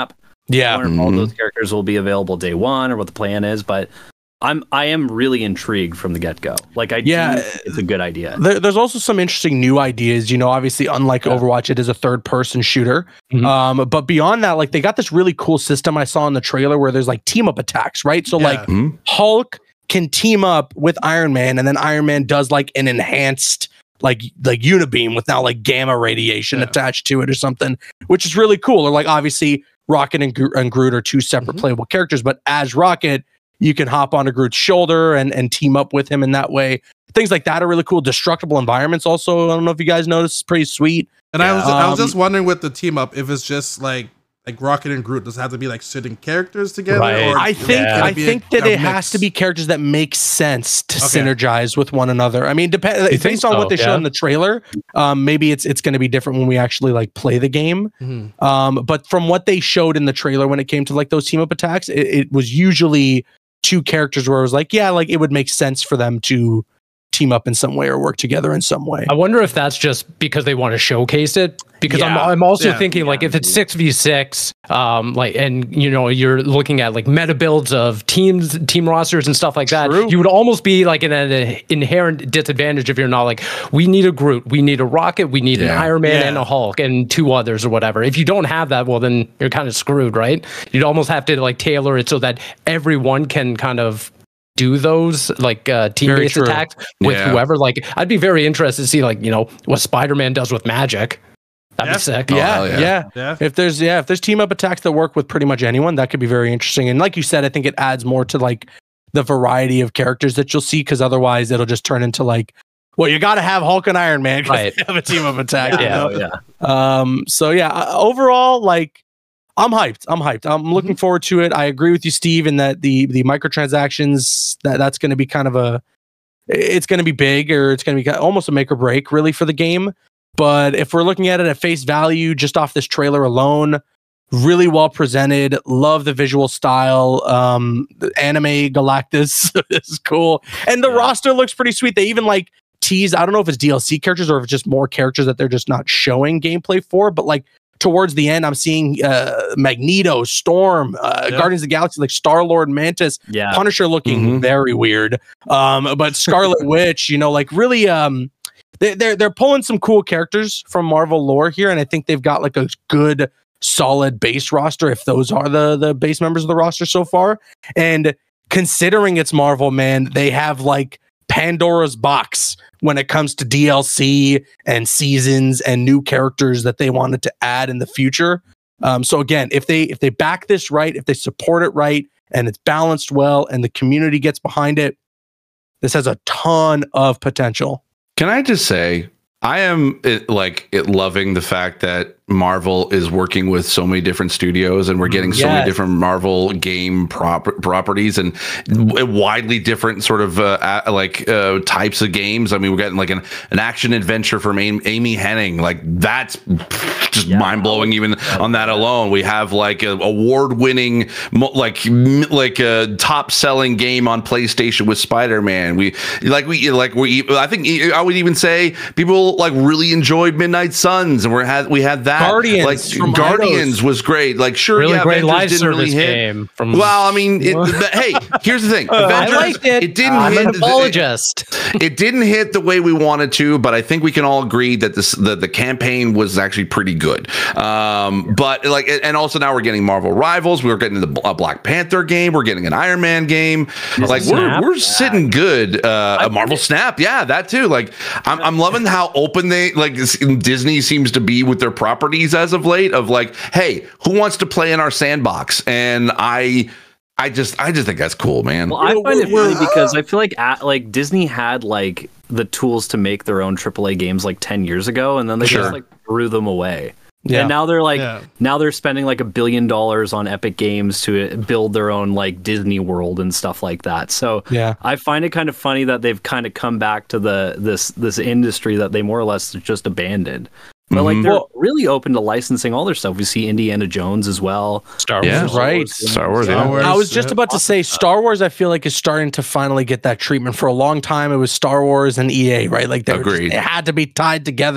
Yeah. I wonder if all those characters will be available day one or what the plan is, but I'm I am really intrigued from the get go. Like I Yeah, do think it's a good idea. There, there's also some interesting new ideas. You know, obviously, unlike Yeah. Overwatch, it is a third person shooter. Mhm. Um, but beyond that, like they got this really cool system I saw in the trailer where there's like team up attacks, right? So Yeah. like Mhm. Hulk can team up with Iron Man, and then Iron Man does like an enhanced like like unibeam with now like gamma radiation Yeah. attached to it or something, which is really cool. Or like obviously Rocket and, Gro- and Groot are two separate Mhm. playable characters, but as Rocket, you can hop onto Groot's shoulder and and team up with him in that way. Things like that are really cool. Destructible environments also, I don't know if you guys noticed, it's pretty sweet. And I was I was Um, just wondering with the team up if it's just like like Rocket and Groot. Does it have to be like sitting characters together? Right. Or I is it think gonna I be a- think that a it has mix? to be characters that make sense to Okay. synergize with one another. I mean, depend think based on so? what they showed Yeah. in the trailer. Um, maybe it's it's going to be different when we actually like play the game. Mhm. Um, but from what they showed in the trailer when it came to like those team up attacks, it, it was usually two characters where it was like, yeah, like it would make sense for them to team up in some way or work together in some way. I wonder if that's just because they want to showcase it. Because I'm, Yeah. I'm also Yeah. thinking like if it's six v six, um, like and you know you're looking at like meta builds of teams, team rosters and stuff like that, True. you would almost be like in an inherent disadvantage if you're not like we need a Groot, we need a Rocket, we need Yeah. an Iron Man Yeah. and a Hulk and two others or whatever. If you don't have that, well then you're kind of screwed, right? You'd almost have to like tailor it so that everyone can kind of do those like uh team Very based true. attacks with Yeah. whoever. Like I'd be very interested to see like you know what Spider-Man does with magic. That'd Yeah. be sick. Oh, yeah, hell yeah, yeah. Yeah. If there's yeah, if there's team up attacks that work with pretty much anyone, that could be very interesting. And like you said, I think it adds more to like the variety of characters that you'll see, because otherwise it'll just turn into like, well, you got to have Hulk and Iron Man 'cause Right. they have a team up attack. you Yeah. know? Oh, yeah. Um. So yeah, uh, overall, like, I'm hyped. I'm hyped. I'm looking forward to it. I agree with you, Steve, in that the the microtransactions that that's going to be kind of a, it's going to be big, or it's going to be almost a make or break really for the game. But if we're looking at it at face value, just off this trailer alone, really well presented. Love the visual style. Um, the anime Galactus is cool, and the Yeah. roster looks pretty sweet. They even like tease. I don't know if it's D L C characters or if it's just more characters that they're just not showing gameplay for. But like towards the end, I'm seeing uh, Magneto, Storm, uh, Yeah. Guardians of the Galaxy, like Star Lord, Mantis, Yeah. Punisher looking Mhm. very weird. Um, but Scarlet Witch, you know, like really, um, they, they're they're pulling some cool characters from Marvel lore here, and I think they've got like a good, solid base roster. If those are the the base members of the roster so far, and considering it's Marvel, man, they have like Pandora's box when it comes to D L C and seasons and new characters that they wanted to add in the future. Um, so again, if they if they back this right, if they support it right, and it's balanced well, and the community gets behind it, this has a ton of potential. Can I just say, I am it, like it, loving the fact that Marvel is working with so many different studios, and we're getting so many Yes. different Marvel game prop- properties and w- widely different sort of uh, a- like uh, types of games. I mean, we're getting like an, an action adventure from Amy, Amy Hennig. Like that's just Yeah. mind blowing. Even on that alone, we have like a award winning, like m- like a top selling game on PlayStation with Spider Man. We like we like we. I think I would even say people like really enjoyed Midnight Suns, and we had we had that. Guardians like from Guardians Eidos. was great. Like sure, Really yeah, great Avengers live didn't service really hit. game from. Well, I mean, it, but, hey, here's the thing. I Avengers, liked it. it didn't I'm hit. an apologist. It didn't hit the way we wanted to, but I think we can all agree that this the, the campaign was actually pretty good. Um, but like, and also now we're getting Marvel Rivals. We're getting the a Black Panther game. We're getting an Iron Man game. Like we're Snap? we're sitting good. Uh, a Marvel Snap, yeah, that too. Like I'm I'm loving how open they like Disney seems to be with their properties as of late. Of like, hey, who wants to play in our sandbox? And I. I just, I just think that's cool, man. Well, I find it funny because I feel like at, like Disney had like the tools to make their own triple A games like ten years ago, and then they Sure. just like threw them away. Yeah. And now they're like, Yeah. now they're spending like a billion dollars on Epic Games to build their own like Disney World and stuff like that. So Yeah. I find it kind of funny that they've kind of come back to the this this industry that they more or less just abandoned. But like Mhm. they're Well- really open to licensing all their stuff. We see Indiana Jones as well. Star Yeah. Wars. Right. Star Wars, Star yeah. Wars. I was just yeah. about to say Star Wars. I feel like is starting to finally get that treatment. For a long time, it was Star Wars and E A, right? Like they, were just- Agreed. they had to be tied together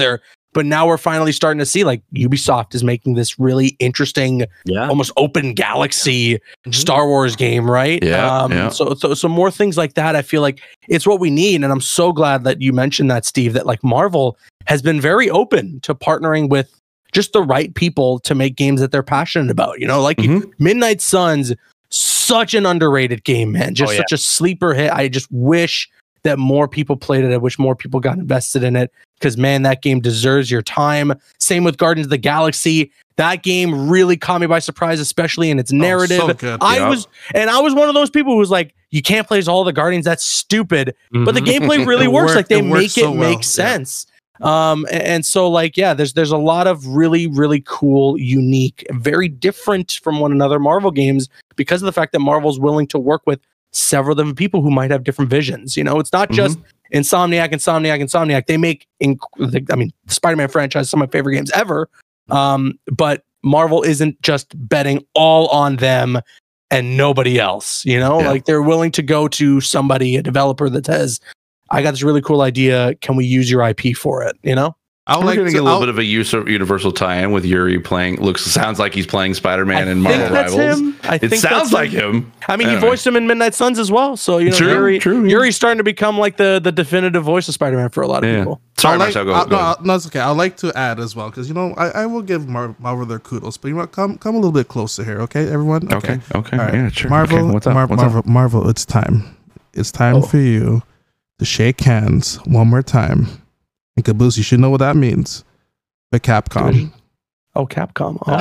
But now we're finally starting to see like Ubisoft is making this really interesting, Yeah. almost open galaxy Mm-hmm. Star Wars game, right? Yeah, Um, yeah. So, so, so more things like that. I feel like it's what we need, and I'm so glad that you mentioned that, Steve. That like Marvel has been very open to partnering with just the right people to make games that they're passionate about. You know, like Mhm. Midnight Suns, such an underrated game, man. Just Oh, yeah. such a sleeper hit. I just wish that more people played it. I wish more people got invested in it because, man, that game deserves your time. Same with Guardians of the Galaxy. That game really caught me by surprise, especially in its narrative. Oh, so good. I Yeah. was, and I was one of those people who was like, you can't play as all the Guardians. That's stupid. But the gameplay really It works. worked- Like they it worked make it so well. make Yeah. sense. Um, a- and, so like, yeah, there's there's a lot of really, really cool, unique, very different from one another Marvel games because of the fact that Marvel's willing to work with several different people who might have different visions. You know, it's not just Insomniac, Insomniac, Insomniac. They make, inc- I mean, the Spider-Man franchise is some of my favorite games ever. Um, but Marvel isn't just betting all on them and nobody else. You know, Yeah. like they're willing to go to somebody, a developer that says, I got this really cool idea. Can we use your I P for it? You know? I would We're like getting to, a little I'll- bit of a use of Universal tie-in with Yuri playing. Looks sounds like he's playing Spider-Man I in think Marvel that's Rivals. him. I It think sounds that's like him. him. I mean, Anyway. he voiced him in Midnight Suns as well. So, you know, True, Yuri, true, yeah. Yuri's starting to become like the, the definitive voice of Spider-Man for a lot of Yeah. people. Sorry, I'll like, Marcel, go, I'll- go no, ahead. no, it's okay. I'd like to add as well because you know I, I will give Mar- Marvel their kudos, but you know what? Come come a little bit closer here, okay, everyone. Okay, okay, All right. yeah, sure. Marvel, Okay, what's up? Mar- what's Marvel, up? Marvel. It's time. It's time Oh. for you to shake hands one more time. And Caboose, you should know what that means. But Capcom. Oh, Capcom. Oh.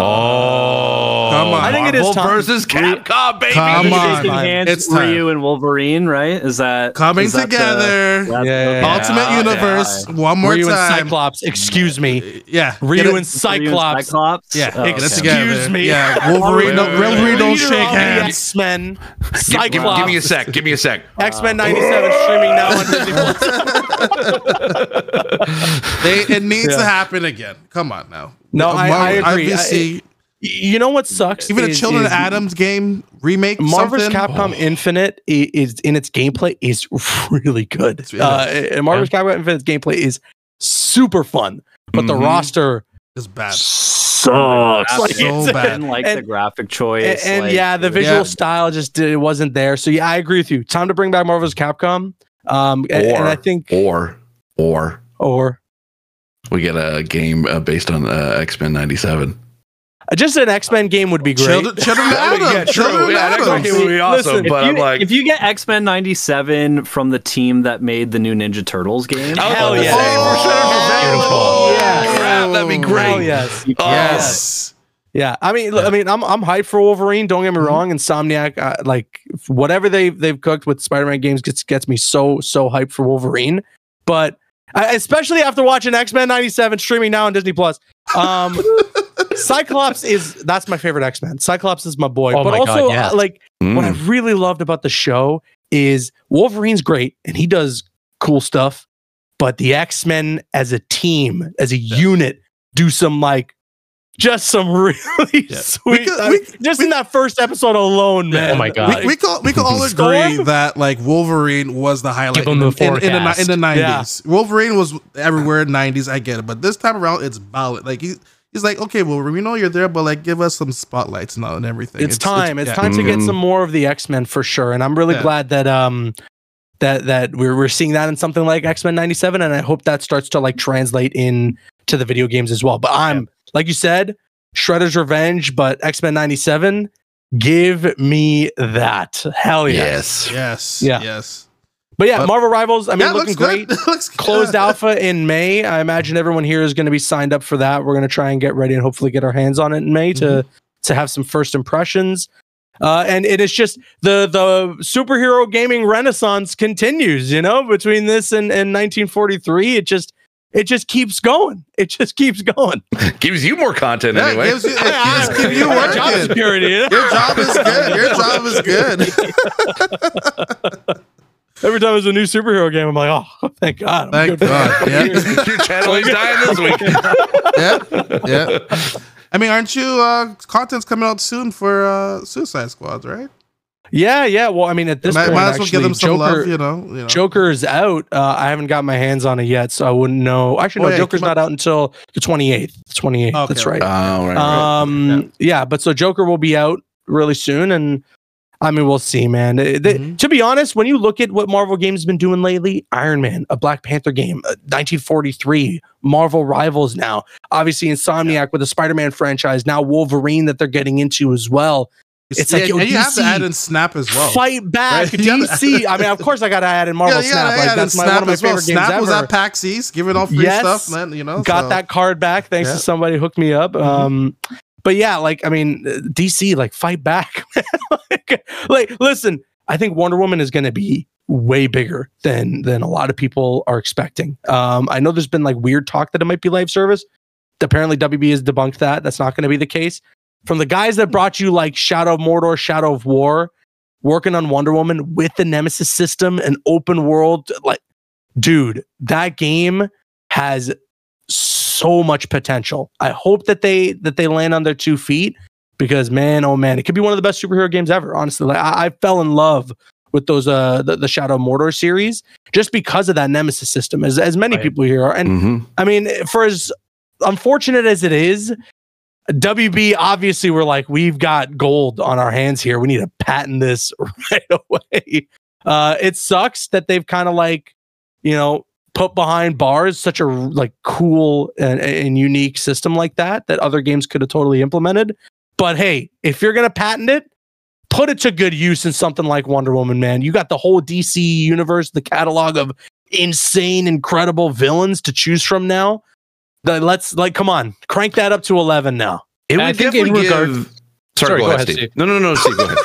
Oh, Come on. I think it is Marvel time. versus Capcom, baby. Come on. Shaking hands, It's time. Ryu and Wolverine, right? Is that Coming is that the- together. that's Yeah. the- Ultimate Yeah, Universe. One more Ryu and time. Cyclops. Excuse me. Yeah. Ryu Get it- and Cyclops. Cyclops. Yeah, Oh, get it okay. together. Excuse me. Yeah, Wolverine, don't, Wait, wait, wait, Wolverine wait. don't Leader shake of the hands. X-Men. Give, Cyclops. give, give me a sec. Give me a sec. X-Men ninety-seven streaming now on Disney Plus. They, it needs Yeah. to happen again. Come on now. No, I- I agree. Obviously, You know what sucks? even a is- Children is of Adams game remake. Marvel's something. Capcom Infinite i- is in its gameplay is really good. It's- it Uh, is. and Marvel's Capcom Infinite's gameplay is super fun, but the Mhm. roster It's bad. sucks. Like, So it's- bad. And like And- the graphic And, choice. and like, yeah, the visual Yeah. style just it wasn't there. So yeah, I agree with you. Time to bring back Marvel's Capcom. Um, and, Or, and I think or, or or we get a game uh, based on uh, X-Men ninety-seven. just an X-Men game would be great. Children, Children of Adams. Yeah, true. Children of Yeah, an X-Men Adams. game would be awesome, Listen, if but you, I'm like, if you get X-Men ninety-seven from the team that made the new Ninja Turtles game, I was Hell about to yeah. say, for Shredder's Revenge. Beautiful. Yes. Crap, that'd be great. Hell yes. Oh, Yes. Yeah, I mean, I mean, I'm I'm hyped for Wolverine. Don't get Mm-hmm. me wrong. Insomniac, uh, like whatever they they've cooked with Spider-Man games gets gets me so so hyped for Wolverine. But I, especially after watching X-Men ninety-seven streaming now on Disney Plus, um, Cyclops is that's my favorite X-Men. Cyclops is my boy. Oh but my also, God, yes. uh, like Mm. what I really loved about the show is Wolverine's great and he does cool stuff. But the X-Men as a team, as a unit, do some like just some really Yeah. sweet. We could- I we- mean, just in that first episode alone, man. Oh my God. We, we can we can all Storm? agree that like Wolverine was the highlight Give in him the, the in, in the forecast. in the nineties. Wolverine was everywhere in nineties. I get it, but this time around it's ballot. Like he, he's like, okay, Wolverine, we know you're there, but like give us some spotlights and, all and everything. It's, time. It's, yeah. time to get Mhm. some more of the X-Men for sure. And I'm really Yeah. glad that um that that we're we're seeing that in something like X-Men ninety-seven, and I hope that starts to like translate in to the video games as well. But I'm like you said, Shredder's Revenge, but X-Men ninety-seven, give me that. Hell yes. Yes. Yes. Yeah. Yes. But yeah, But- Marvel Rivals, I mean, Yeah, it looking looks great. good. It looks good. Closed alpha in May. I imagine everyone here is going to be signed up for that. We're going to try and get ready and hopefully get our hands on it in May to Mm-hmm. to have some first impressions. Uh, and it is just the the superhero gaming renaissance continues. You know, between this and, and nineteen forty-three, it just it just keeps going. It just keeps going. Gives you more content Yeah, it anyway. gives you, it gives give you work. Job security. You know? Your job is good. Your job is good. Every time there's a new superhero game, I'm like, oh, thank God. I'm Thank good for God. Yeah. Your channel ain't dying this week. yeah. Yeah. I mean, aren't you uh content's coming out soon for uh Suicide Squad, right? Yeah, yeah. Well, I mean, at this might, point, might as well actually, give them some Joker, love, you know. You know. Joker's out. Uh, I haven't got my hands on it yet, so I wouldn't know. Actually, no, Oh, yeah, Joker's come not out until the twenty-eighth. twenty-eighth. Okay, That's right. Oh, right, right. Um, yeah. yeah, but so Joker will be out really soon, and I mean, we'll see, man. They- they- Mhm. To be honest, when you look at what Marvel Games has been doing lately, Iron Man, a Black Panther game, uh, nineteen forty-three, Marvel Rivals now, obviously Insomniac with the Spider-Man franchise, now Wolverine that they're getting into as well. It's yeah, like, yo, and you have to D C, add in Snap as well. Fight back, Right? You D C. gotta- I mean, of course, I got to add in Marvel yeah, you Snap. gotta Like, add in that's my, Snap one of my as well. favorite games Snap was ever. at PAX East, giving all free Yes. stuff, man. You know, Got so- that card back thanks Yeah. to somebody hooked me up. Um, but yeah, like I mean, uh, D C, like fight back. like, like, listen, I think Wonder Woman is going to be way bigger than than a lot of people are expecting. Um, I know there's been like weird talk that it might be live service. Apparently, W B has debunked that. That's not going to be the case. From the guys that brought you like Shadow of Mordor, Shadow of War, working on Wonder Woman with the Nemesis system and open world, like, dude, that game has so much potential. I hope that they that they land on their two feet because man, oh man, it could be one of the best superhero games ever. Honestly, like, I, I fell in love with those uh the, the Shadow of Mordor series just because of that Nemesis system, as as many Right. people here are. And Mhm. I mean, for as unfortunate as it is, W B obviously we're like, we've got gold on our hands here. We need to patent this right away. Uh, it sucks that they've kind of like, you know, put behind bars such a like cool and, and unique system like that that other games could have totally implemented. But hey, if you're gonna patent it, put it to good use in something like Wonder Woman, man. You got the whole D C universe, the catalog of insane, incredible villains to choose from now. The, let's like, come on, crank that up to eleven now. It I would think in definitely regard- give. Sorry, go, ahead, Steve. Steve. No, no, no, no, Steve. Go ahead.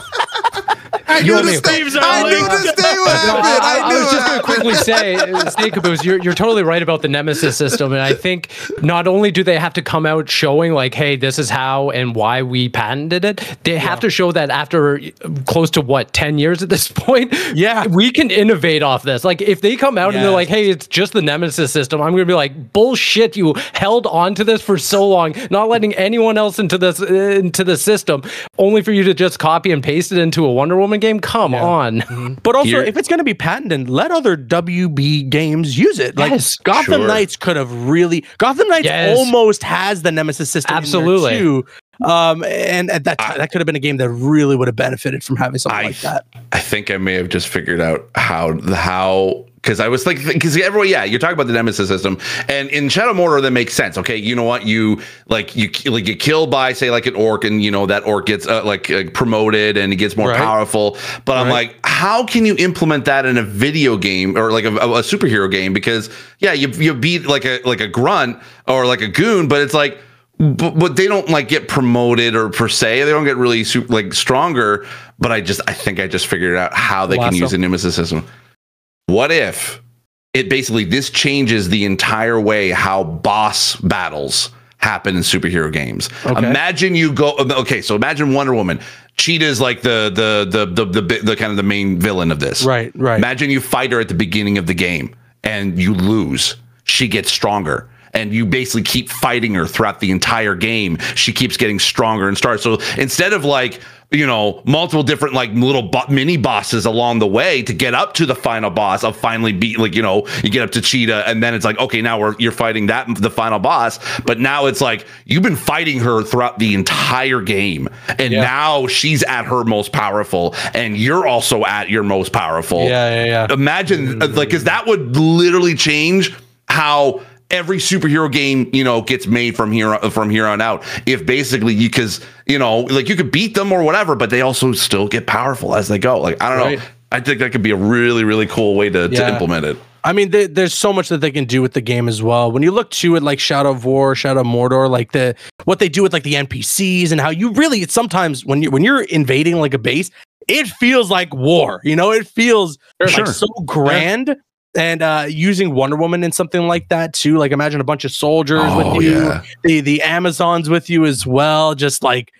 I You knew want me this to- day. Steve's I early. knew this day would No, happen. I, I, I knew was it just going to happened. quickly say, uh, Snake Caboose, you're, you're totally right about the Nemesis system. And I think not only do they have to come out showing like, hey, this is how and why we patented it, they have to show that after close to what, ten years at this point, Yeah. we can innovate off this. Like if they come out and they're Yes. like, hey, it's just the Nemesis system, I'm going to be like, bullshit, you held on to this for so long, not letting anyone else into this, uh, into the system, only for you to just copy and paste it into a Wonder Woman game. Come on. But also, Here- if it's going to be patented, let other W B games use it. Like Yes, Gotham sure. Knights could have really. Gotham Knights Yes. almost has the Nemesis system. in there, Absolutely. too. Um, and at that time, that could have been a game that really would have benefited from having something I- like that. I think I may have just figured out how the how because I was like because everyone yeah you're talking about the Nemesis system and in Shadow of Mordor that makes sense. Okay, you know what you like you like get killed by say like an orc and you know that orc gets uh, like uh, promoted and he gets more Right. powerful. But I'm Right. like, how can you implement that in a video game or like a, a, a superhero game? Because yeah, you you beat like a like a grunt or like a goon, but it's like. But, but they don't like get promoted or per se. They don't get really super, like stronger. But I just, I think I just figured out how they can Lasso. use the Nemesis system. What if it basically this changes the entire way how boss battles happen in superhero games? Okay. Imagine you go. Okay, so imagine Wonder Woman. Cheetah is like the the the the the, the, the kind of the main villain of this. Right, right. Imagine you fight her at the beginning of the game and you lose. She gets stronger. And you basically keep fighting her throughout the entire game. She keeps getting stronger and stronger. So instead of like, you know, multiple different like little bo- mini bosses along the way to get up to the final boss of finally beat, like, you know, you get up to Cheetah and then it's like, okay, now we're you're fighting that the final boss. But now it's like you've been fighting her throughout the entire game. And Yeah. now she's at her most powerful and you're also at your most powerful. Yeah, yeah, yeah. Imagine uh, like because that would literally change how every superhero game, you know, gets made from here from here on out. If basically you, because you know, like you could beat them or whatever, but they also still get powerful as they go. Like I don't Right. know. I think that could be a really really cool way to, to Yeah. implement it. I mean, there, there's so much that they can do with the game as well. When you look to it, like Shadow of War, Shadow of Mordor, like the what they do with like the N P Cs and how you really it's sometimes when you when you're invading like a base, it feels like war. You know, it feels like Sure. so grand. And uh, using Wonder Woman in something like that too, like imagine a bunch of soldiers Oh, with you, yeah. the the Amazons with you as well, just like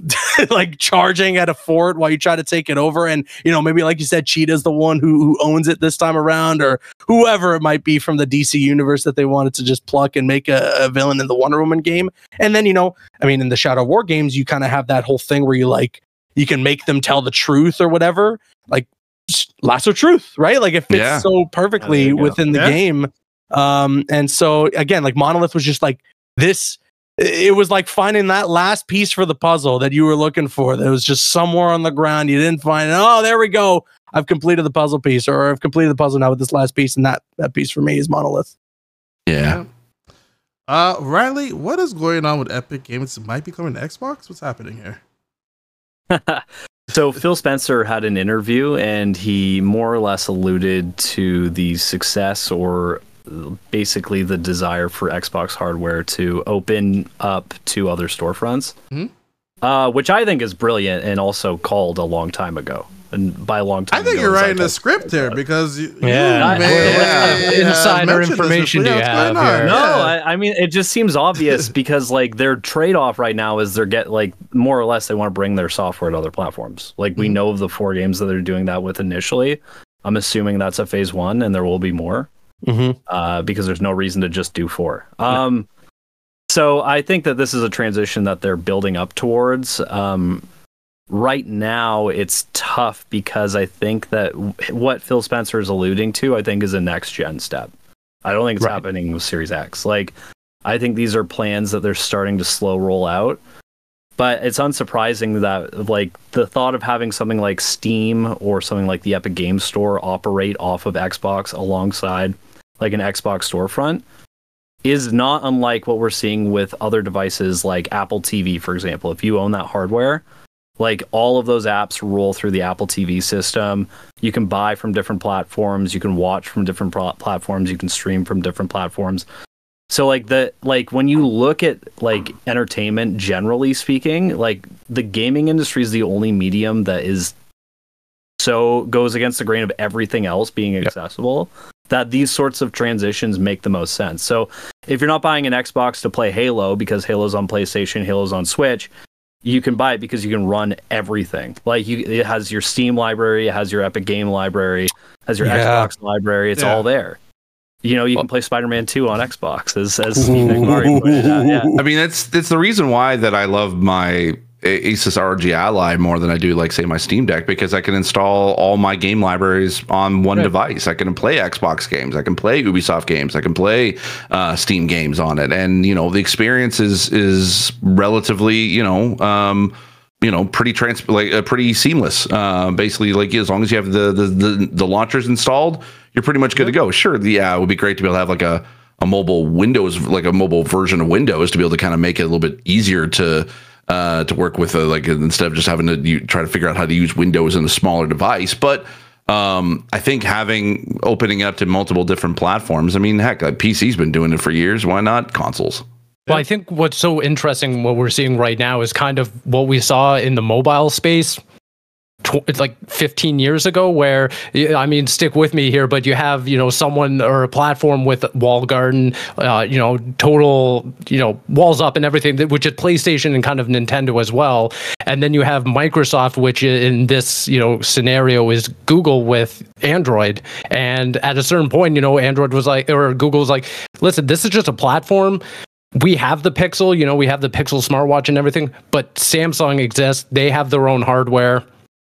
like charging at a fort while you try to take it over. And you know, maybe like you said, Cheetah's the one who who owns it this time around, or whoever it might be from the D C universe that they wanted to just pluck and make a, a villain in the Wonder Woman game. And then you know, I mean, in the Shadow of War games, you kind of have that whole thing where you like. you can make them tell the truth or whatever. Like Lasso Truth, right? Like it fits Yeah. so perfectly There you go. within the Yeah. game. Um, and so again, like Monolith was just like this. It was like finding that last piece for the puzzle that you were looking for. That was just somewhere on the ground. You didn't find it. Oh, there we go. I've completed the puzzle piece, or I've completed the puzzle now with this last piece, and that that piece for me is Monolith. Yeah. Uh, Riley, what is going on with Epic Games? It might be coming to Xbox. What's happening here? So Phil Spencer had an interview, and he more or less alluded to the success, or basically the desire for Xbox hardware to open up to other storefronts, Mhm. uh, which I think is brilliant, and also called a long time ago. And by a long time, I think ago, you're it's writing like a script here because you, you Yeah. may Yeah. have Insider mentioned this information before. do Yeah, you what's going have on? here? No, Yeah. I, I mean it just seems obvious because like their trade-off right now is they're get like more or less they want to bring their software to other platforms. Like we Mhm. know of the four games that they're doing that with initially. I'm assuming that's a phase one, and there will be more Mm-hmm. uh, because there's no reason to just do four. Um, so I think that this is a transition that they're building up towards. Um, right now, it's tough because I think that w- what Phil Spencer is alluding to, I think, is a next gen step. I don't think it's Right. happening with Series X. Like, I think these are plans that they're starting to slow roll out. But it's unsurprising that like the thought of having something like Steam or something like the Epic Games Store operate off of Xbox alongside like an Xbox storefront is not unlike what we're seeing with other devices like Apple T V, for example. If you own that hardware, like all of those apps roll through the Apple T V system. You can buy from different platforms, you can watch from different pro- platforms, you can stream from different platforms. So like the like when you look at like entertainment generally speaking, like the gaming industry is the only medium that is so goes against the grain of everything else being accessible, that these sorts of transitions make the most sense. So if you're not buying an Xbox to play Halo because Halo's on PlayStation, Halo's on Switch, you can buy it because you can run everything. Like you, it has your Steam library, it has your Epic Game library, has your Yeah. Xbox library. It's Yeah. all there. You know, you can play Spider-Man two on Xbox, as as Steve McMurray pointed out. Yeah. I mean, that's that's the reason why that I love my Asus R O G Ally more than I do, like, say, my Steam Deck, because I can install all my game libraries on one Right. device. I can play Xbox games, I can play Ubisoft games, I can play uh, Steam games on it, and you know the experience is is relatively, you know. Um, you know, pretty trans, like uh, pretty seamless. Uh, basically, like as long as you have the, the the the launchers installed, you're pretty much good to go. Sure, the, yeah, it would be great to be able to have like a a mobile Windows, like a mobile version of Windows, to be able to kind of make it a little bit easier to uh, to work with, uh, like instead of just having to you, try to figure out how to use Windows in a smaller device. But um, I think having opening up to multiple different platforms. I mean, heck, like P C's been doing it for years. Why not consoles? Well, I think what's so interesting, what we're seeing right now, is kind of what we saw in the mobile space. tw- It's like fifteen years ago, where y- I mean, stick with me here, but you have you know someone or a platform with wall garden, uh, you know, total you know walls up and everything, that- which is PlayStation and kind of Nintendo as well, and then you have Microsoft, which i- in this you know scenario is Google with Android, and at a certain point, you know, Android was like, or Google was like, listen, this is just a platform. We have the Pixel, you know, we have the Pixel smartwatch and everything, but Samsung exists. They have their own hardware.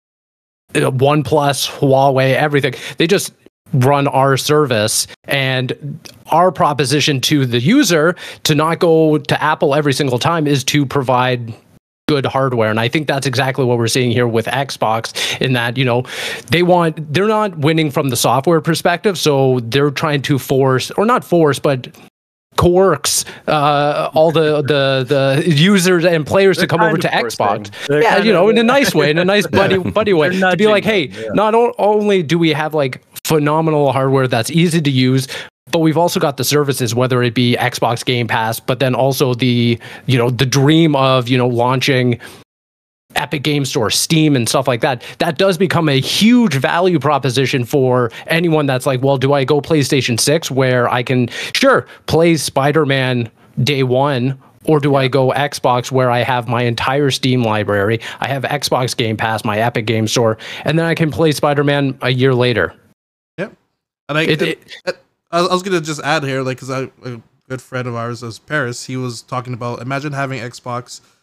Uh, OnePlus, Huawei, everything. They just run our service, and our proposition to the user to not go to Apple every single time is to provide good hardware. And I think that's exactly what we're seeing here with Xbox, in that, you know, they want, they're not winning from the software perspective. So they're trying to force, or not force, but coerce uh, all the, the the users and players They're to come kind over to of forcing. Xbox. They're Yeah, kind you know, of- in a nice way, in a nice buddy buddy way, They're to be nudging like, hey, them, yeah. not o- only do we have like phenomenal hardware that's easy to use, but we've also got the services, whether it be Xbox Game Pass, but then also the you know the dream of you know launching Epic Game Store, Steam, and stuff like that. That does become a huge value proposition for anyone that's like, well, do I go PlayStation six where I can, sure, play Spider-Man day one, or do I go Xbox where I have my entire Steam library, I have Xbox Game Pass, my Epic Game Store, and then I can play Spider-Man a year later? Yep. And I, It- and- it- and I was gonna just add here, like, because I a good friend of ours is Paris. He was talking about, imagine having Xbox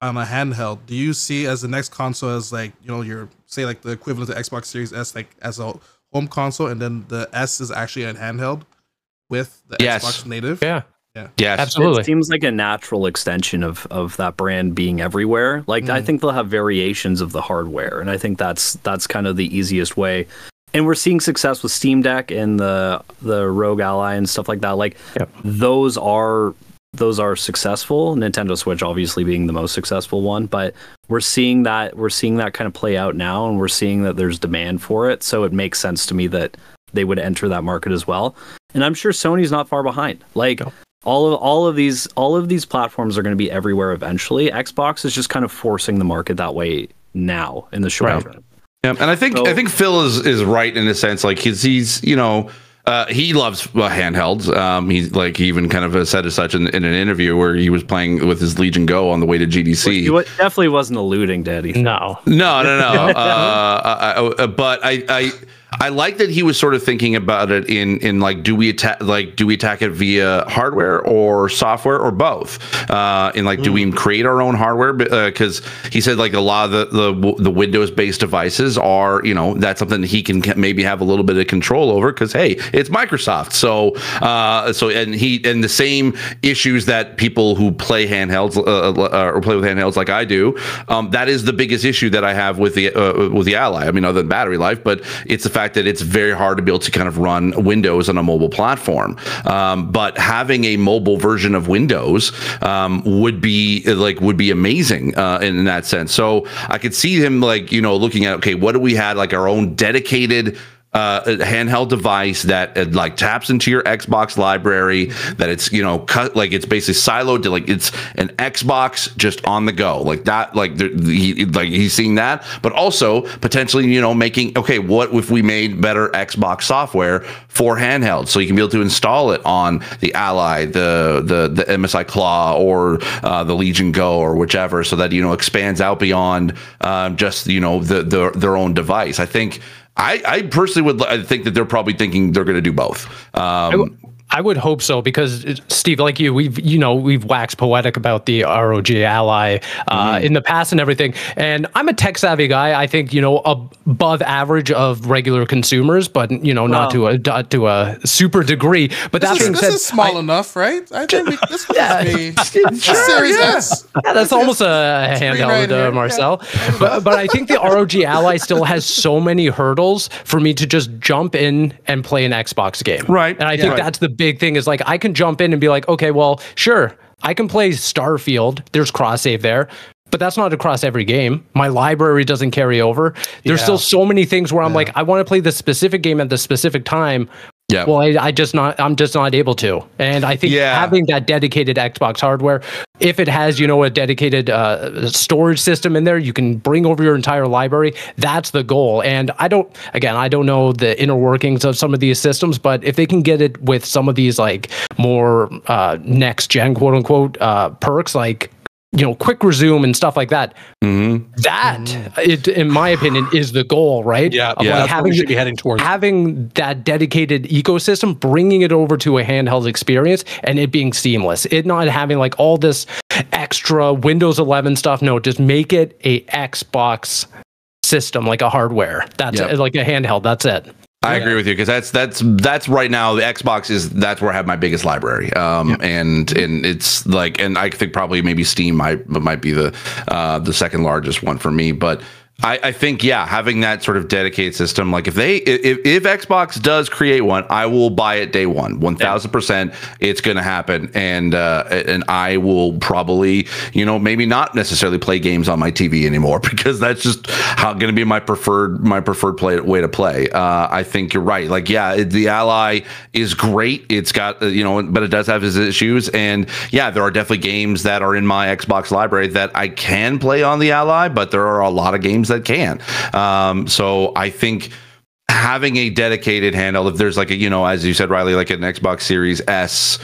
on a handheld, do you see as the next console as like, you know, your say like the equivalent to Xbox Series S, like as a home console, and then the S is actually a handheld with the Yes. Xbox native? Yeah, Yes. absolutely. It seems like a natural extension of of that brand being everywhere. Like I think they'll have variations of the hardware, and I think that's that's kind of the easiest way. And we're seeing success with Steam Deck and the the Rogue Ally and stuff like that. Like Yep. those are those are successful. Nintendo Switch obviously being the most successful one, but we're seeing that we're seeing that kind of play out now, and we're seeing that there's demand for it. So it makes sense to me that they would enter that market as well. And I'm sure Sony's not far behind. Like No. all of all of these all of these platforms are going to be everywhere eventually. Xbox is just kind of forcing the market that way now in the short Right. term. Yeah, and I think So- I think Phil is is right in a sense. Like he's he's you know uh, he loves uh, handhelds. Um, he's like he even kind of said as such in, in an interview where he was playing with his Legion Go on the way to G D C. He wa- definitely wasn't alluding to anything. No. No, no, no. uh, I, I, but I, I, I like that he was sort of thinking about it in, in like, do we attack, like, do we attack it via hardware or software or both? Uh, in like, mm. do we create our own hardware? Because uh, he said like a lot of the the, the Windows based devices are, you know, that's something he can maybe have a little bit of control over because hey, it's Microsoft. So, uh, so and he and the same issues that people who play handhelds uh, or play with handhelds like I do, um, that is the biggest issue that I have with the uh, with the Ally. I mean, other than battery life, but it's the fact that it's very hard to be able to kind of run Windows on a mobile platform. Um, but having a mobile version of Windows um, would be like would be amazing uh, in, in that sense. So I could see him like, you know, looking at, okay, what do we had like our own dedicated Uh, a handheld device that uh, like taps into your Xbox library, that it's, you know, cut, like it's basically siloed to like it's an Xbox just on the go like that. Like the, he, like he's seeing that, but also potentially, you know, making, okay, what if we made better Xbox software for handhelds so you can be able to install it on the Ally, the the the M S I Claw, or uh, the Legion Go, or whichever, so that, you know, expands out beyond uh, just, you know, the, the their own device. I think. I, I personally would I think that they're probably thinking they're going to do both. Um, I, w- I would hope so because Steve, like you, we've you know we've waxed poetic about the R O G Ally uh, mm-hmm. in the past and everything. And I'm a tech savvy guy. I think you know above average of regular consumers, but you know not wow. to a to a super degree. But this that is, being this said, is small I, enough, right? I think we, this could Yeah. be Sure, Series yeah. S. Yeah, that's almost a handheld, right uh, here. Marcel. But but I think the R O G Ally still has so many hurdles for me to just jump in and play an Xbox game. Right. And I Yeah. think Right. that's the big thing is like I can jump in and be like, okay, well, sure, I can play Starfield. There's cross save there. But that's not across every game. My library doesn't carry over. There's Yeah. still so many things where I'm Yeah. like, I want to play this specific game at the specific time. Yeah. Well, I, I just not. I'm just not able to. And I think Yeah. having that dedicated Xbox hardware, if it has, you know, a dedicated uh, storage system in there, you can bring over your entire library. That's the goal. And I don't. Again, I don't know the inner workings of some of these systems, but if they can get it with some of these like more uh, next gen, quote unquote, uh, perks like, you know, quick resume and stuff like that. Mm-hmm. That, it, in my opinion, is the goal, right? Yeah, Of, yeah, like, that's what we having should be heading towards. having that dedicated ecosystem, bringing it over to a handheld experience, and it being seamless. It not having like all this extra Windows eleven stuff. No, just make it a Xbox system, like a hardware. That's Yep. it, like a handheld. That's it. I agree with you because that's that's that's right now the Xbox is that's where I have my biggest library, um, yeah. and and it's like and I think probably maybe Steam might might be the uh, the second largest one for me, but. I, I think, yeah, having that sort of dedicated system, like if they, if, if Xbox does create one, I will buy it day one, one thousand percent. It's going to happen. And, uh, and I will probably, you know, maybe not necessarily play games on my T V anymore because that's just how going to be my preferred, my preferred play way to play. Uh, I think you're right. Like, yeah, it, the Ally is great. It's got, uh, you know, but it does have its issues. And yeah, there are definitely games that are in my Xbox library that I can play on the Ally, but there are a lot of games that can. Um, so I think having a dedicated handle, if there's like a, you know, as you said, Riley, like an Xbox Series S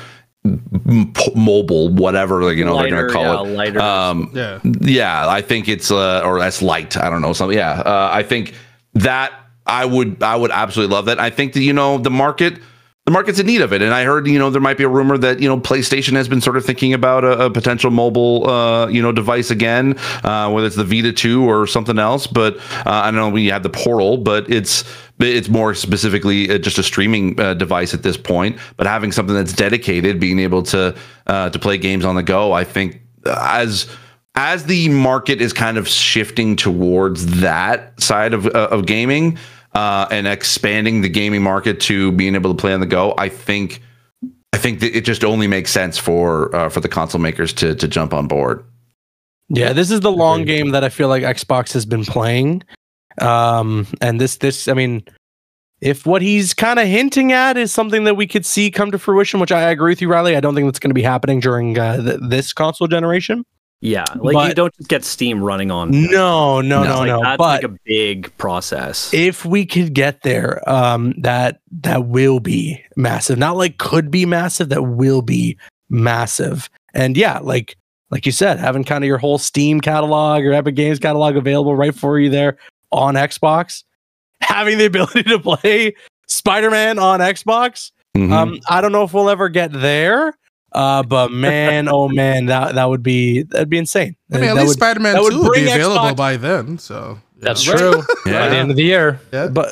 m- mobile, whatever, like, you know, Lighter, they're going to call yeah, it. lighter. Um, Yeah. yeah, I think it's, uh, or S Lite. I don't know. Something. Yeah. Uh, I think that I would, I would absolutely love that. I think that, you know, the market, the market's in need of it. And I heard, you know, there might be a rumor that, you know, PlayStation has been sort of thinking about a, a potential mobile, uh, you know, device again, uh, whether it's the Vita two or something else. But uh, I don't know, we had the Portal, but it's it's more specifically just a streaming uh, device at this point. But having something that's dedicated, being able to uh, to play games on the go, I think as as the market is kind of shifting towards that side of uh, of gaming. Uh, and expanding the gaming market to being able to play on the go, I think, I think that it just only makes sense for uh, for the console makers to to jump on board. Yeah, this is the long game that I feel like Xbox has been playing, um, and this this I mean, if what he's kind of hinting at is something that we could see come to fruition, which I agree with you, Riley, I don't think that's going to be happening during uh, th- this console generation. Yeah, like But- you don't just get Steam running on. No, no, no, Like, no. That's But like a big process. if we could get there, um, that that will be massive. Not like could be massive, that will be massive. And yeah, like like you said, having kind of your whole Steam catalog or Epic Games catalog available right for you there on Xbox, having the ability to play Spider-Man on Xbox. Mhm. Um, I don't know if we'll ever get there. Uh, but man, oh man, that that would be that'd be insane. I mean, at That least would- Spider-Man that would two will bring be available Xbox by then. So yeah. That's Right. true. Yeah. By the end of the year. Yeah. But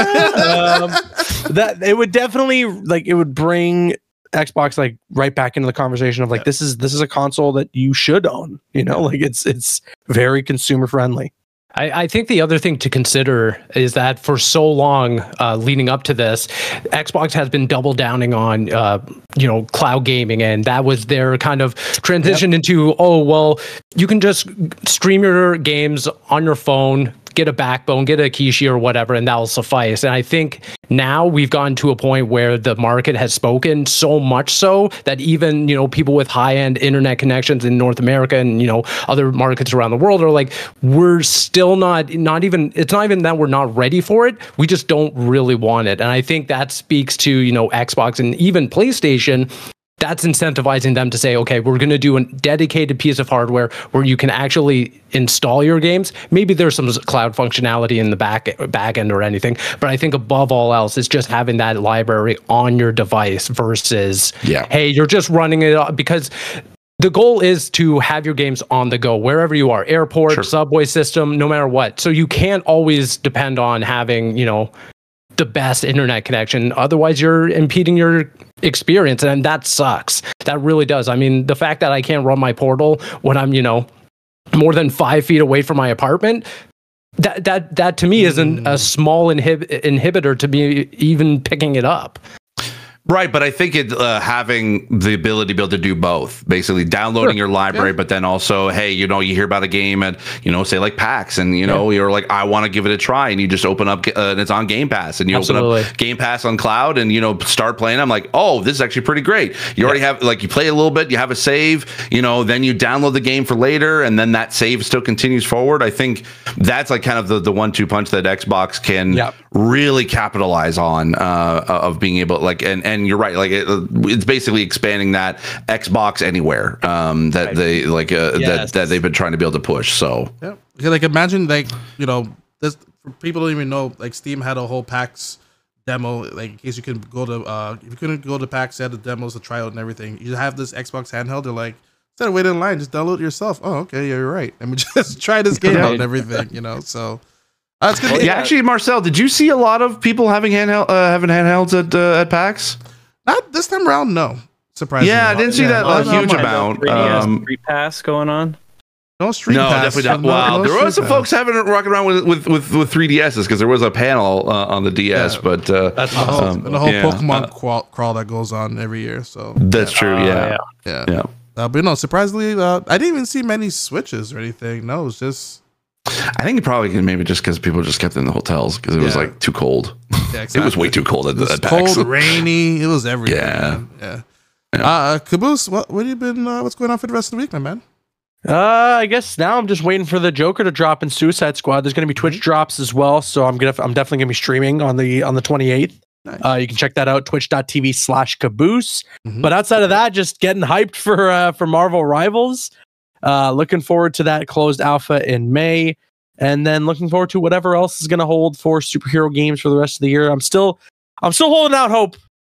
um, that it would definitely like it would bring Xbox like right back into the conversation of like Yeah. this is this is a console that you should own. You know, like it's it's very consumer friendly. I, I think the other thing to consider is that for so long uh, leading up to this, Xbox has been double downing on, uh, you know, cloud gaming, and that was their kind of transition into, oh, well, you can just stream your games on your phone, get a backbone, get a Kishi or whatever, and that'll suffice. And I think now we've gotten to a point where the market has spoken so much so that even, you know, people with high-end internet connections in North America and, you know, other markets around the world are like, we're still not, not even, it's not even that we're not ready for it. We just don't really want it. And I think that speaks to, you know, Xbox and even PlayStation. That's incentivizing them to say, okay, we're going to do a dedicated piece of hardware where you can actually install your games. Maybe there's some cloud functionality in the back back end or anything, but I think above all else, it's just having that library on your device versus, Yeah. hey, you're just running it up, because the goal is to have your games on the go wherever you are, airport, Sure. subway system, no matter what. So you can't always depend on having, you know, the best internet connection. Otherwise, you're impeding your experience, and that sucks. That really does. I mean, the fact that I can't run my Portal when I'm, you know, more than five feet away from my apartment, that that that to me isn't a small inhib- inhibitor to be even picking it up. Right, but I think it uh, having the ability to be able to do both, basically downloading Sure. your library, Yeah. but then also, hey, you know, you hear about a game at, you know, say like PAX, and you know, you're like, I want to give it a try, and you just open up, uh, and it's on Game Pass, and you open Absolutely. up Game Pass on cloud, and you know, start playing. I'm like, oh, this is actually pretty great. You already have like you play a little bit, you have a save, you know, then you download the game for later, and then that save still continues forward. I think that's like kind of the the one two punch that Xbox can Yep. really capitalize on uh, of being able like and and you're right, like it, it's basically expanding that Xbox Anywhere um, that they like uh, Yes. that that they've been trying to be able to push. So Yeah. Okay, like imagine like, you know, this for people don't even know, like Steam had a whole PAX demo, like in case you can go to uh if you couldn't go to PAX, they had the demos to try out and everything. You have this Xbox handheld, they're like, instead of waiting in line, just download it yourself. Oh, okay, yeah, you're right. Let me just try this game out and everything, you know. So uh, it's gonna be yeah, actually, Marcel, did you see a lot of people having handheld uh, having handhelds at uh, at PAX? not this time around, no. Surprisingly. Yeah, I didn't see that Oh, a no, huge no, amount. three D S Um, free pass going on. No stream no, pass. definitely not. No- Wow, no there was stream some folks pass. having it rocking around with with with, with three D S's because there was a panel uh, on the D S, Yeah. but uh, That's The whole, um, and the whole yeah, Pokemon uh, crawl, crawl that goes on every year. So that's true. Uh, yeah, yeah, yeah. Uh, but no, surprisingly, uh, I didn't even see many switches or anything. No, it was just I think it probably can maybe just because people just kept it in the hotels because it was Yeah. like too cold. yeah, It was way too cold at, It was at PAX. cold, rainy. It was everything. Yeah. man. yeah. Uh, Caboose, what what have you been? Uh, what's going on for the rest of the week, my man? Uh, I guess now I'm just waiting for the Joker to drop in Suicide Squad. There's going to be Twitch drops as well, so I'm gonna I'm definitely gonna be streaming on the on the twenty-eighth. Nice. Uh, you can check that out, twitch.tv slash caboose. Mhm. But outside of that, just getting hyped for uh, for Marvel Rivals. Uh, looking forward to that closed alpha in May, and then looking forward to whatever else is going to hold for superhero games for the rest of the year. I'm still I'm still holding out hope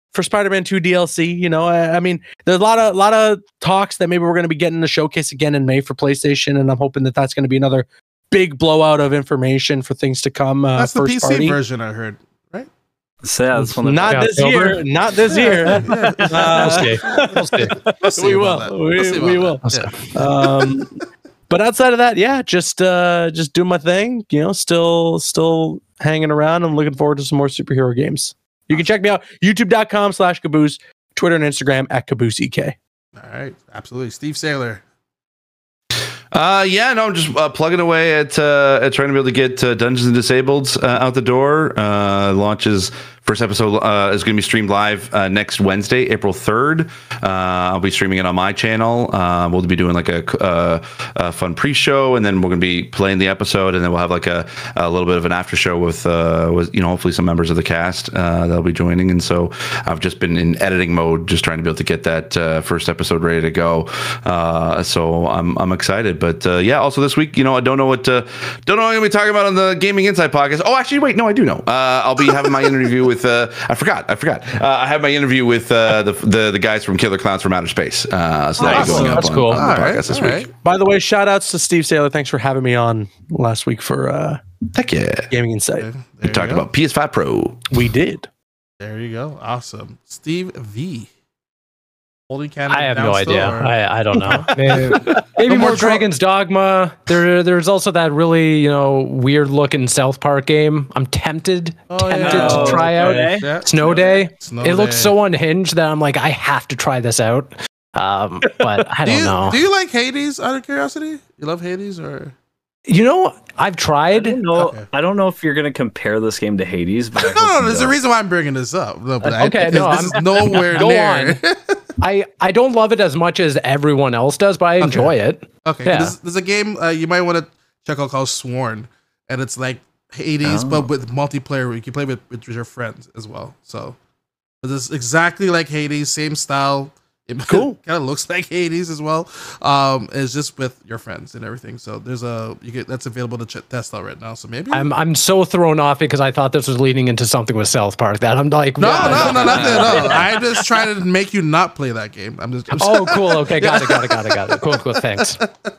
for Spider-Man two D L C. You know, I, I mean, there's a lot of lot of talks that maybe we're going to be getting the showcase again in May for PlayStation, and I'm hoping that that's going to be another big blowout of information for things to come. Uh, That's the first P C party. version I heard, right? So yeah, that's one that Not Yeah, this October? year. Not this year. Uh, We'll see. We'll see. We'll see we about will. that. We, We'll see we about will. that. Yeah. Um, but outside of that, yeah, just uh, just doing my thing. You know, still still hanging around. I'm looking forward to some more superhero games. You can check me out youtube.com slash caboose, Twitter and Instagram at caboose E K. All right, absolutely. Steve Saylor. Uh, yeah, no, I'm just uh, plugging away at uh, at trying to be able to get uh, Dungeons and Disabled uh, out the door. Uh, launches first episode uh, is going to be streamed live uh, next Wednesday, April third. Uh, I'll be streaming it on my channel. Uh, we'll be doing like a, uh, a fun pre-show, and then we're going to be playing the episode, and then we'll have like a, a little bit of an after show with uh, with you know hopefully some members of the cast uh, that'll be joining. And so I've just been in editing mode, just trying to be able to get that uh, first episode ready to go. Uh, so I'm I'm excited. But uh, yeah, also this week, you know, I don't know what uh, don't know what I'm going to be talking about on the Gaming Insight podcast. Oh, actually, wait, no, I do know. Uh, I'll be having my interview with. Uh, I forgot. I forgot. Uh, I have my interview with uh, the, the the guys from Killer Clowns from Outer Space. Uh, so that'll be Nice. going up That's on, cool. on the All podcast right, this all week. right. By the way, shout outs to Steve Saylor. Thanks for having me on last week for uh, Heck yeah! Gaming Insight. Okay, We there you talked go. about P S five Pro. We did. There you go. Awesome. Steve V. Holding Canada. I have down no still, idea. or- I, I don't know. Maybe, maybe more more tro- Dragon's Dogma. There, there's also that really, you know, weird looking South Park game. I'm tempted, Oh, tempted yeah. to Oh, try out. okay. Yeah. Snow Day. Snow it looks Day. so unhinged that I'm like, I have to try this out. Um, but I Do don't you, know. do you like Hades out of curiosity? You love Hades or? You know, I've I tried. don't know. Okay. I don't know if you're gonna compare this game to Hades, but I No, hope no, you there's a don't. reason why I'm bringing this up. No, but I- Okay, this, no, this I'm- is nowhere Go near. I, I don't love it as much as everyone else does, but I enjoy it. Okay, Yeah. there's, there's a game uh, you might want to check out called Sworn, and it's like Hades, but with multiplayer. Where you can play with, with your friends as well. So it's exactly like Hades, same style. It Cool. kind of looks like Hades as well. Um, it's just with your friends and everything. So there's a you get that's available to ch- test out right now. So maybe I'm I'm so thrown off because I thought this was leading into something with South Park that I'm like, no, yeah, no, no, nothing at all. I'm just trying to make you not play that game. I'm just. I'm Oh, cool. Okay, got it, got it, got it, got it. Cool, cool. Thanks.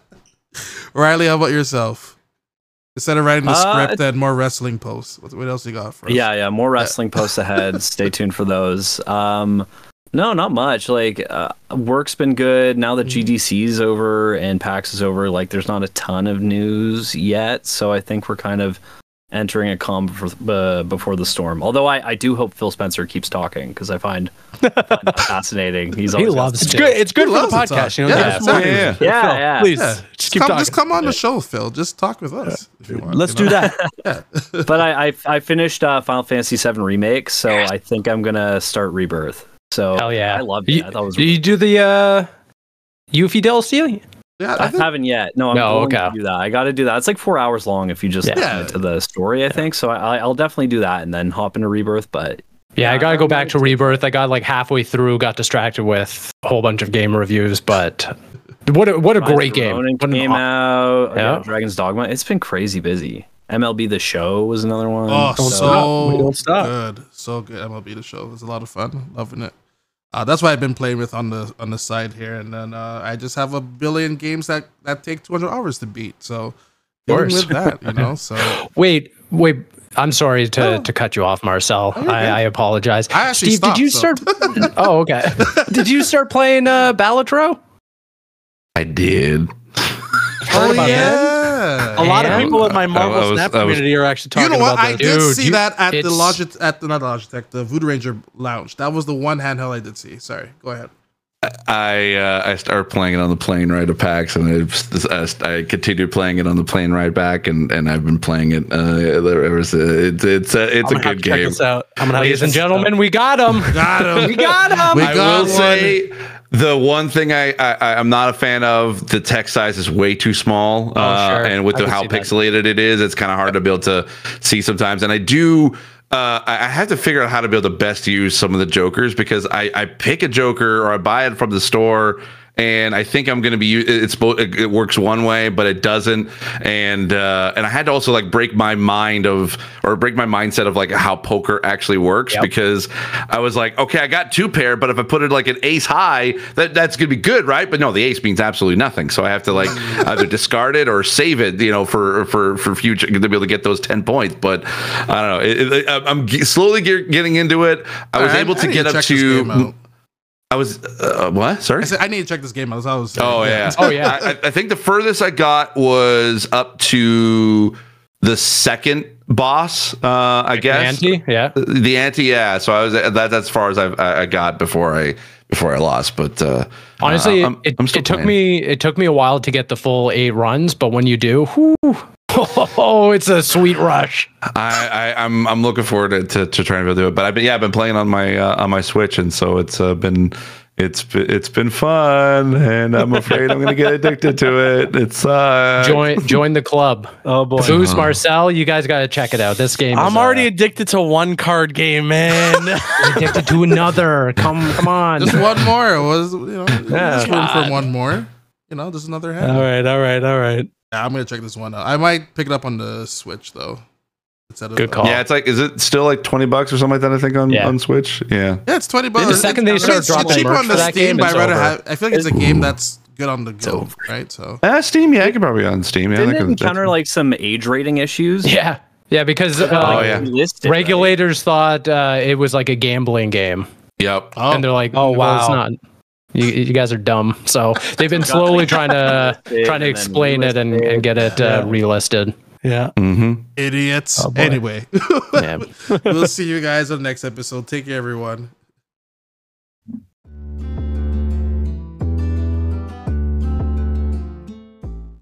Riley, how about yourself? Instead of writing the Uh, script and more wrestling posts, what, what else you got for us? Yeah, yeah, more wrestling posts ahead. Stay tuned for those. Um, no, not much. Like, uh, work's been good. Now that G D C's over and PAX is over, like, there's not a ton of news yet. So I think we're kind of entering a calm before, uh, before the storm. Although I, I do hope Phil Spencer keeps talking because I find, find that fascinating. He's He always got loves some- It's good. It's good He for the loves to podcast. talk. You know, Yeah, give us more exactly. news. Yeah, Phil, yeah. Please, Yeah. just keep come, talking. just come on the show, Phil. Just talk with us if you want. Let's you do know? that. Yeah. But I, I I finished uh, Final Fantasy seven Remake, so I think I'm gonna start Rebirth. So Hell yeah. I loved it. You, I thought it was do you do the uh, Yuffie D L C? yeah, I I think, haven't yet. No, I'm No, going okay. to do that. I got to do that. It's like four hours long if you just Yeah. listen to the story, I think. So I, I'll definitely do that and then hop into Rebirth. But Yeah, I gotta go I'm back to ready Rebirth. I got like halfway through, got distracted with a whole bunch of game reviews, but what a, what a Rise of great game! Ronin What an came aw- out. Yeah. Yeah. Dragon's Dogma. It's been crazy busy. M L B The Show was another one. oh, Don't so stop. We don't stop. good, so good. M L B The Show. It was a lot of fun. Loving it. Uh, that's what I've been playing with on the on the side here, and then uh, I just have a billion games that, that take two hundred hours to beat. So dealing course. with that, you know. So Wait, wait. I'm sorry to, No. to cut you off, Marcel. you're good. I, I apologize. I actually Steve, stopped, did you so- start? oh, okay. Did you start playing uh, Balatro? I did. oh about yeah, A lot of And- people in my Marvel I was- Snap I was- community are actually You talking know what? about I this. did Dude, see you- that at the it's- Logitech, at the not Logitech, the Voodoo Ranger Lounge. That was the one handheld I did see. Sorry, go ahead. I uh, I started playing it on the plane ride to PAX, and it, uh, I continued playing it on the plane ride back, and, and I've been playing it. Uh, there was a, it's it's a, it's I'm a gonna have good to check game. this out. I'm gonna have to Ladies check and this out. gentlemen, we got him. Got him. We got him. We I got will one. say the one thing I, I I'm not a fan of, the text size is way too small, uh, sure. and with I the, can how see that. pixelated it is, it's kind of hard to be able to see sometimes. And I do. Uh, I I have to figure out how to be able to best use some of the jokers because I, I pick a joker or I buy it from the store and I think I'm going to be. It's both. It works one way, but it doesn't. And uh, and I had to also like break my mind of or break my mindset of like how poker actually works yep. because I was like, okay, I got two pair, but if I put it like an ace high, that that's going to be good, right? But no, the ace means absolutely nothing. So I have to like either discard it or save it, you know, for for for future to be able to get those ten points. But I don't know. It, it, I'm slowly get, getting into it. I was I, able to get up to. I was uh, what? Sorry, I said I need to check this game out. I was saying, oh yeah, yeah. oh yeah. I, I think the furthest I got was up to the second boss. Uh, I guess the ante, yeah, the ante, yeah. So I was that that's as far as I've, I got before I before I lost. But uh, honestly, uh, I'm, it, I'm it took playing. me it took me a while to get the full eight runs, but when you do, whew, oh, it's a sweet rush. I, I I'm I'm looking forward to, to, to trying to do it. But I've been yeah I've been playing on my uh, on my Switch, and so it's uh, been. It's it's been fun, and I'm afraid I'm going to get addicted to it. It's uh, join join the club. Oh boy, Boost, Marcel, you guys got to check it out. This game. I'm is, already uh, addicted to one card game, man. addicted to another. Come come on, just one more. It was you know Yeah. just room God. for one more. You know, just another hand. all right, all right, all right. Yeah, I'm gonna check this one out. I might pick it up on the Switch though. Instead of, Good call. yeah, it's like, is it still like twenty bucks or something like that? I think on, Yeah. on Switch. Yeah. Yeah, it's twenty bucks. The second they It's- start it's dropping cheaper merch on for the that Steam, game, but I'd it's rather over. have. I feel like it's a game that's good on the go, over. right? So Uh, Steam, yeah, I could probably on Steam. Yeah, Didn't that it could- encounter like some age rating issues? Yeah, yeah, because uh, Oh, yeah. Listed, regulators thought uh, it was like a gambling game, Yep. oh, and they're like, Oh, well, it's wow. not. You, you guys are dumb. So they've been slowly trying to Listed trying to and then explain it and, and get it uh, relisted. Yeah. Mm-hmm. idiots. Oh, boy. Anyway, Yeah. we'll see you guys on the next episode. Take care, everyone.